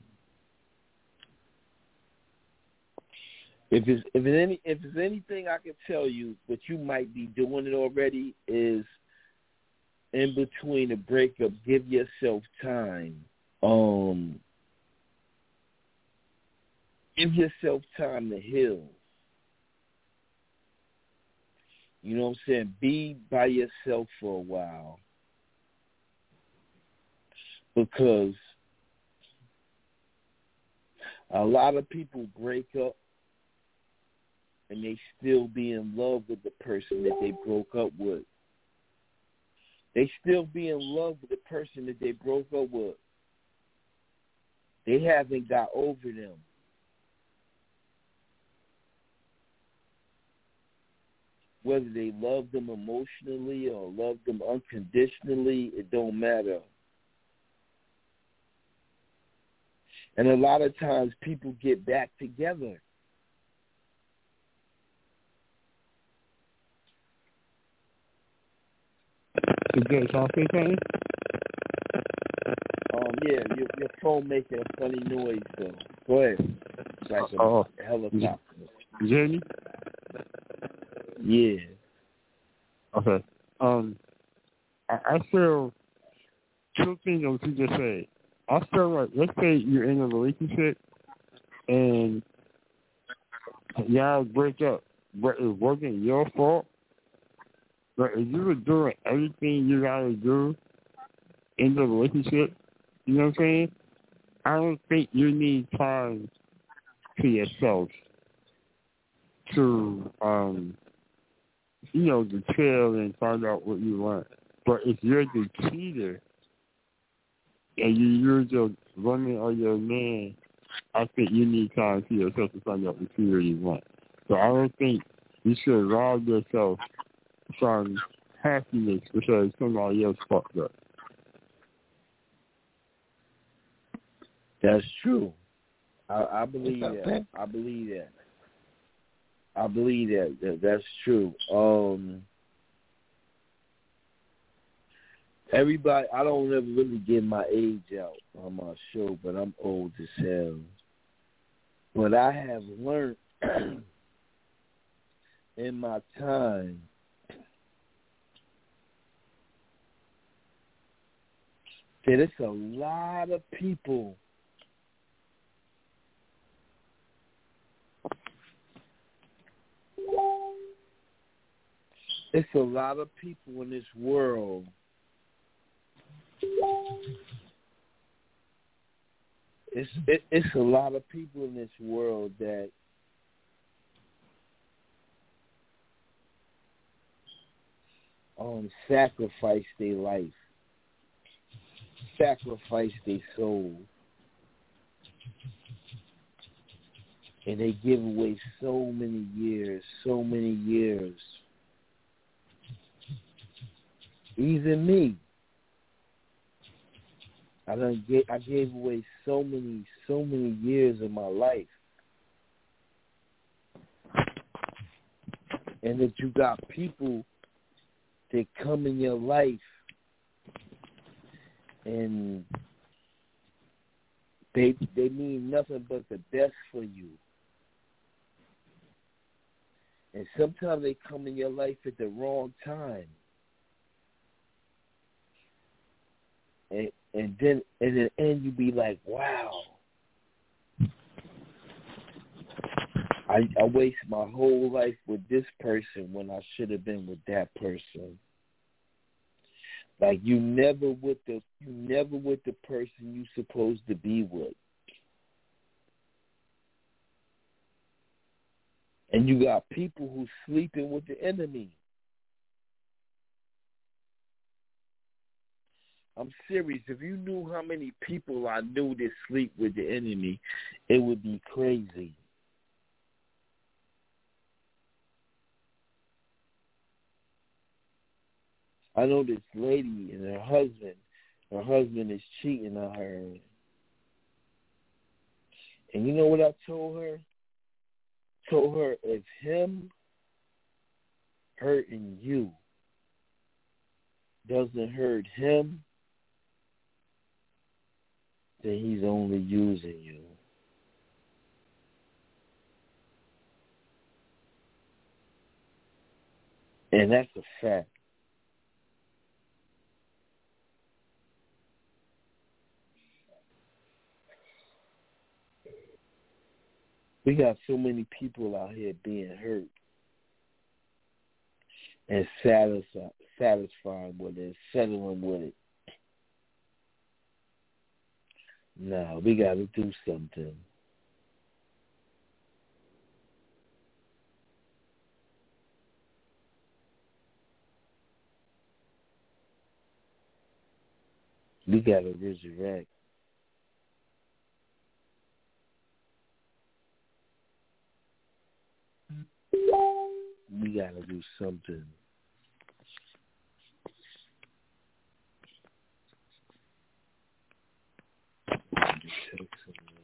if it's if it's any if there's anything I can tell you, but you might be doing it already, is in between a breakup, give yourself time. Um, give yourself time to heal. You know what I'm saying? Be by yourself for a while. Because a lot of people break up and they still be in love with the person that they broke up with. They still be in love with the person that they broke up with. They haven't got over them. Whether they love them emotionally or love them unconditionally, it don't matter. And a lot of times people get back together. You get something? Um, Yeah, your, your phone making a funny noise, though. Go ahead. It's like a Oh, helicopter. you hear me? Yeah. Okay. Um, I, I feel two things on what you just said. I feel like, let's say you're in a relationship and y'all break up, but it wasn't your fault. But if you were doing everything you gotta do in the relationship, you know what I'm saying? I don't think you need time to yourself to, um, you know, to chill and find out what you want. But if you're the cheater and you use your woman or your man, I think you need time to yourself to find out what you really want. So I don't think you should rob yourself from happiness because somebody else fucked up. That's true. I, I believe that. I believe that. I believe that. that that's true. Um, everybody, I don't ever really give my age out on my show, but I'm old as hell. But I have learned in my time that it's a lot of people It's a lot of people in this world It's it, it's a lot of people in this world that um sacrifice their life, sacrifice their soul, and they give away so many years, so many years. Even me, I done get, I gave away so many, so many years of my life, and that you got people that come in your life and they they mean nothing but the best for you. And sometimes they come in your life at the wrong time. And and then in the end you be like, wow, I I wasted my whole life with this person when I should have been with that person. Like you never with the you never with the person you supposed to be with. And you got people who sleeping with the enemy. I'm serious. If you knew how many people I knew that sleep with the enemy, it would be crazy. I know this lady and her husband, her husband is cheating on her. And you know what I told her? Told her if him hurting you doesn't hurt him, then he's only using you. And that's a fact. We got so many people out here being hurt and satisfied, satisfied with it, settling with it. No, we got to do something. We got to resurrect. We got to do something. Text him.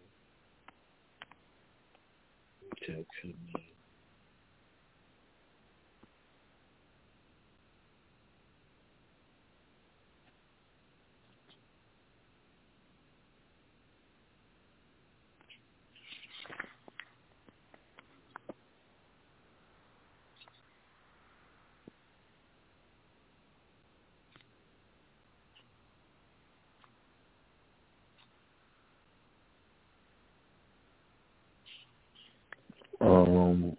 Text him. wrong.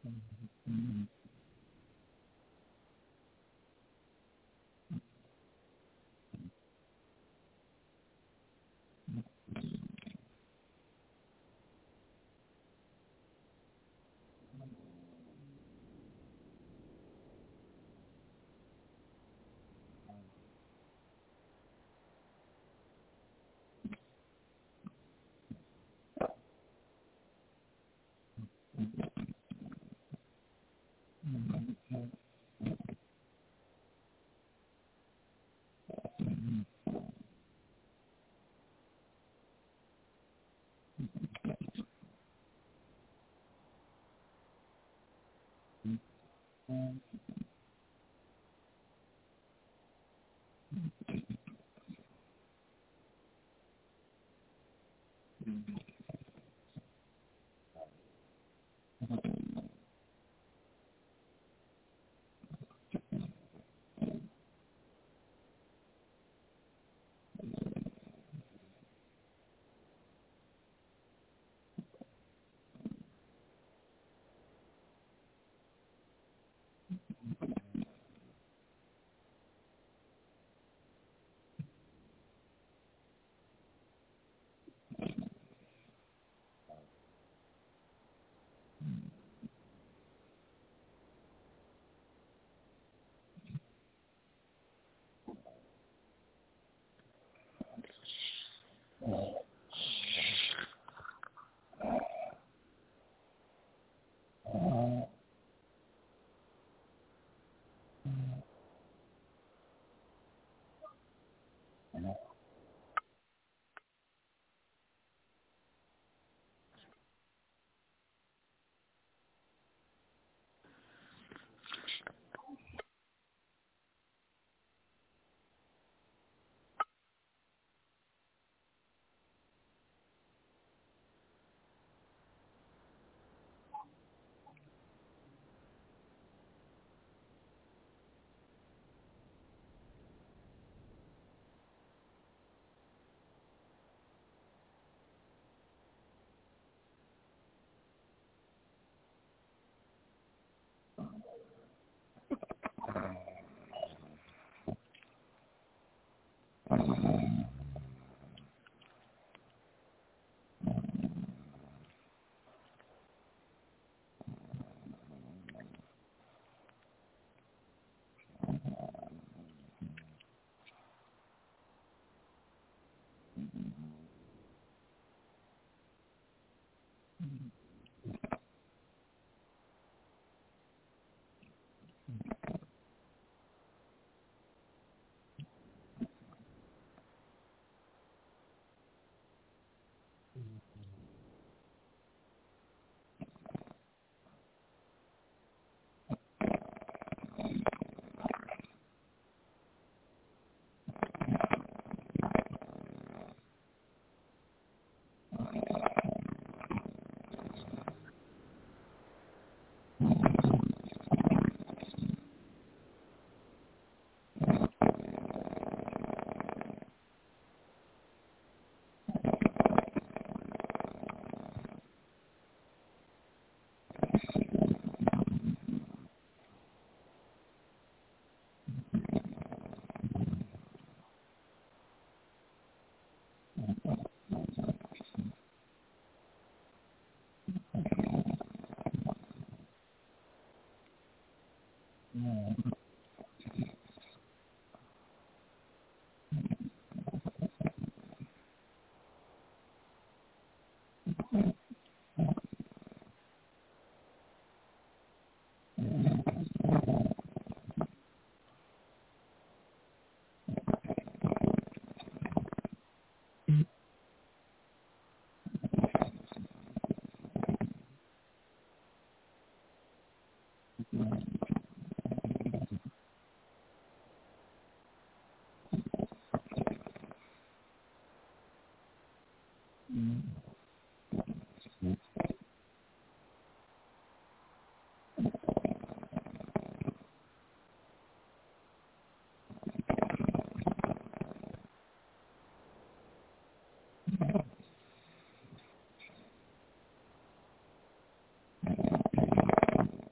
Mm-hmm.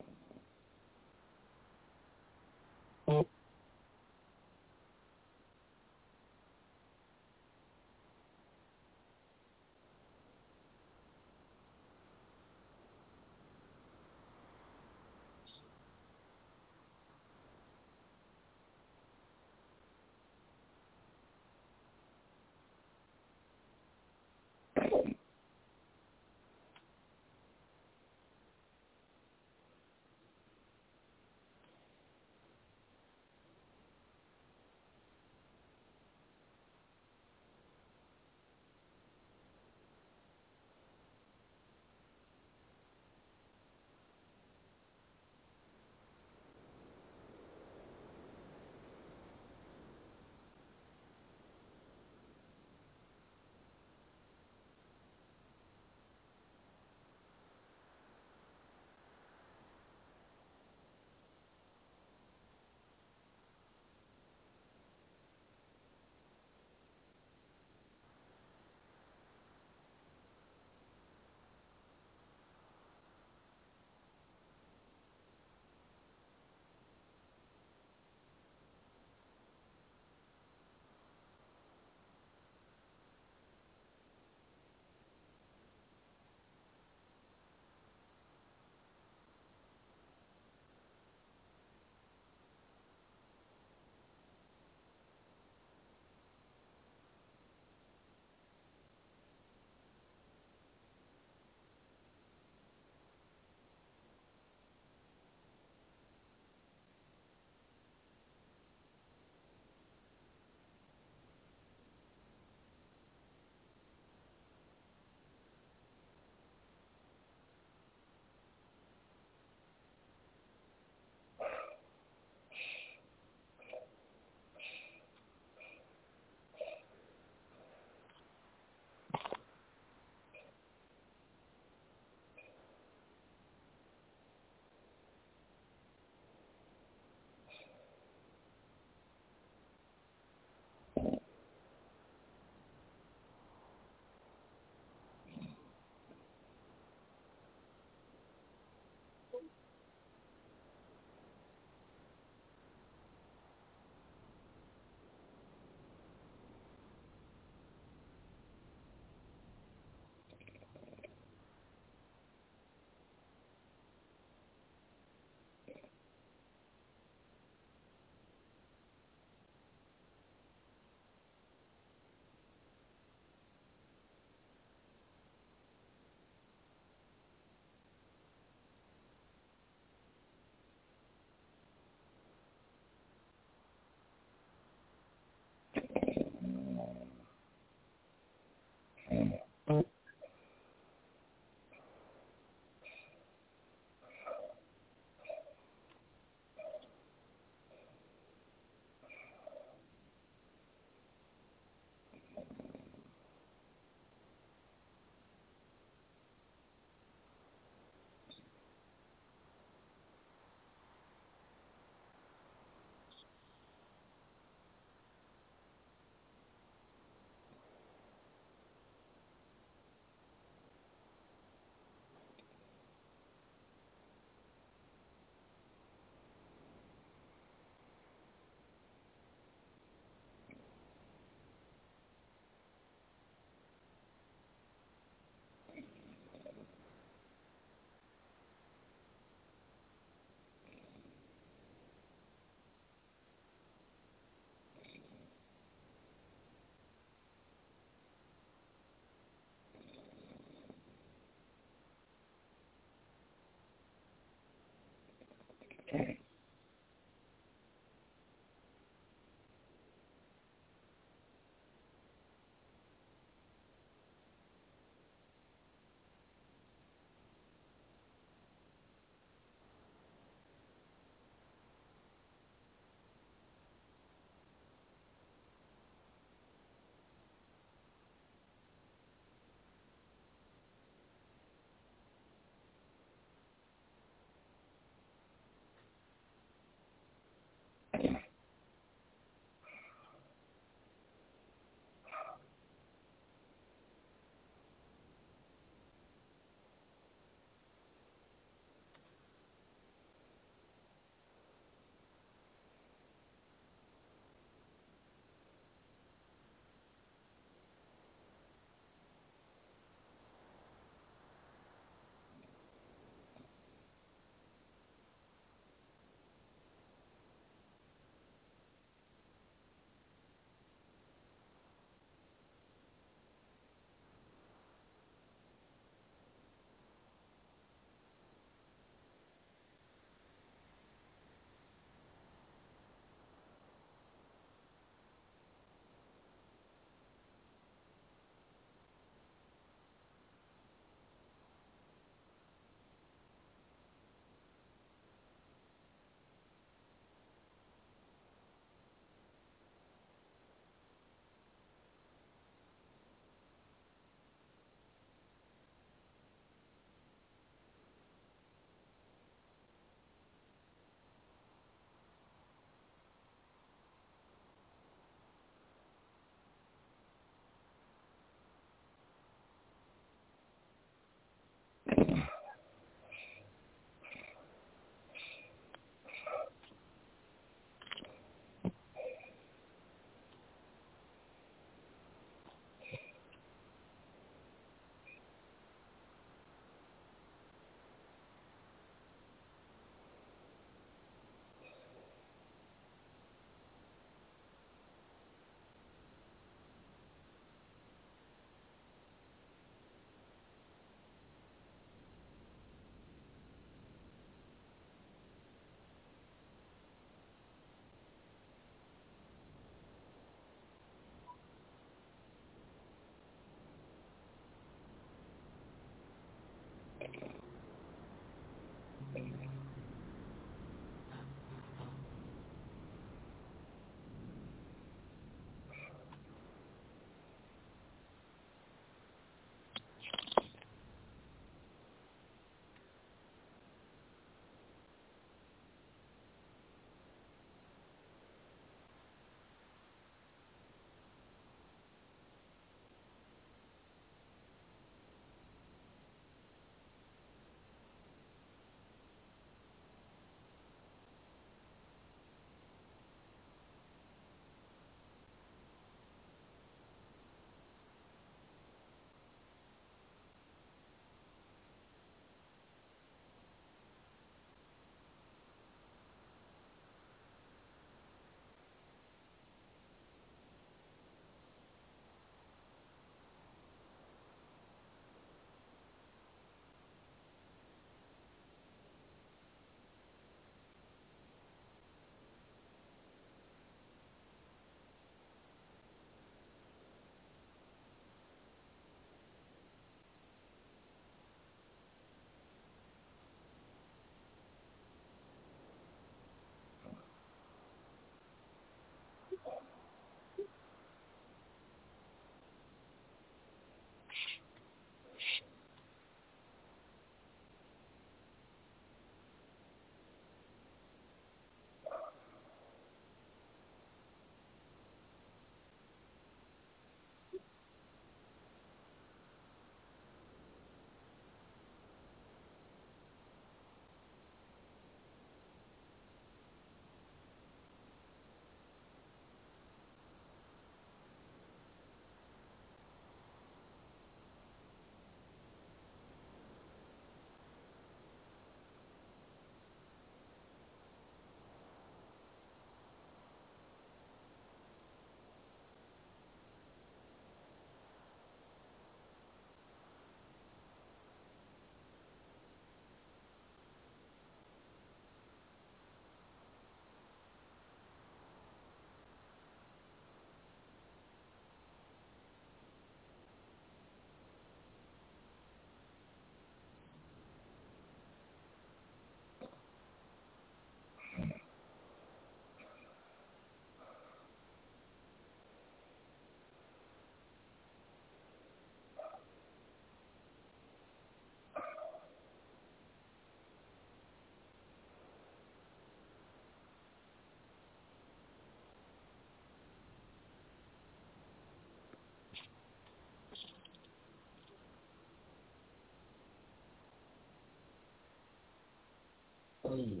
Mm.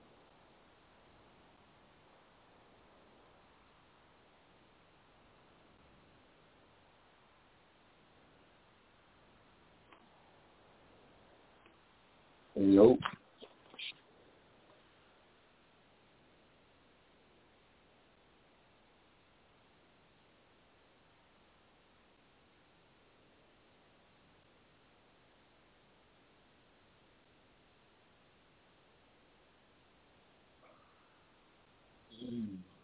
Nope. Mm.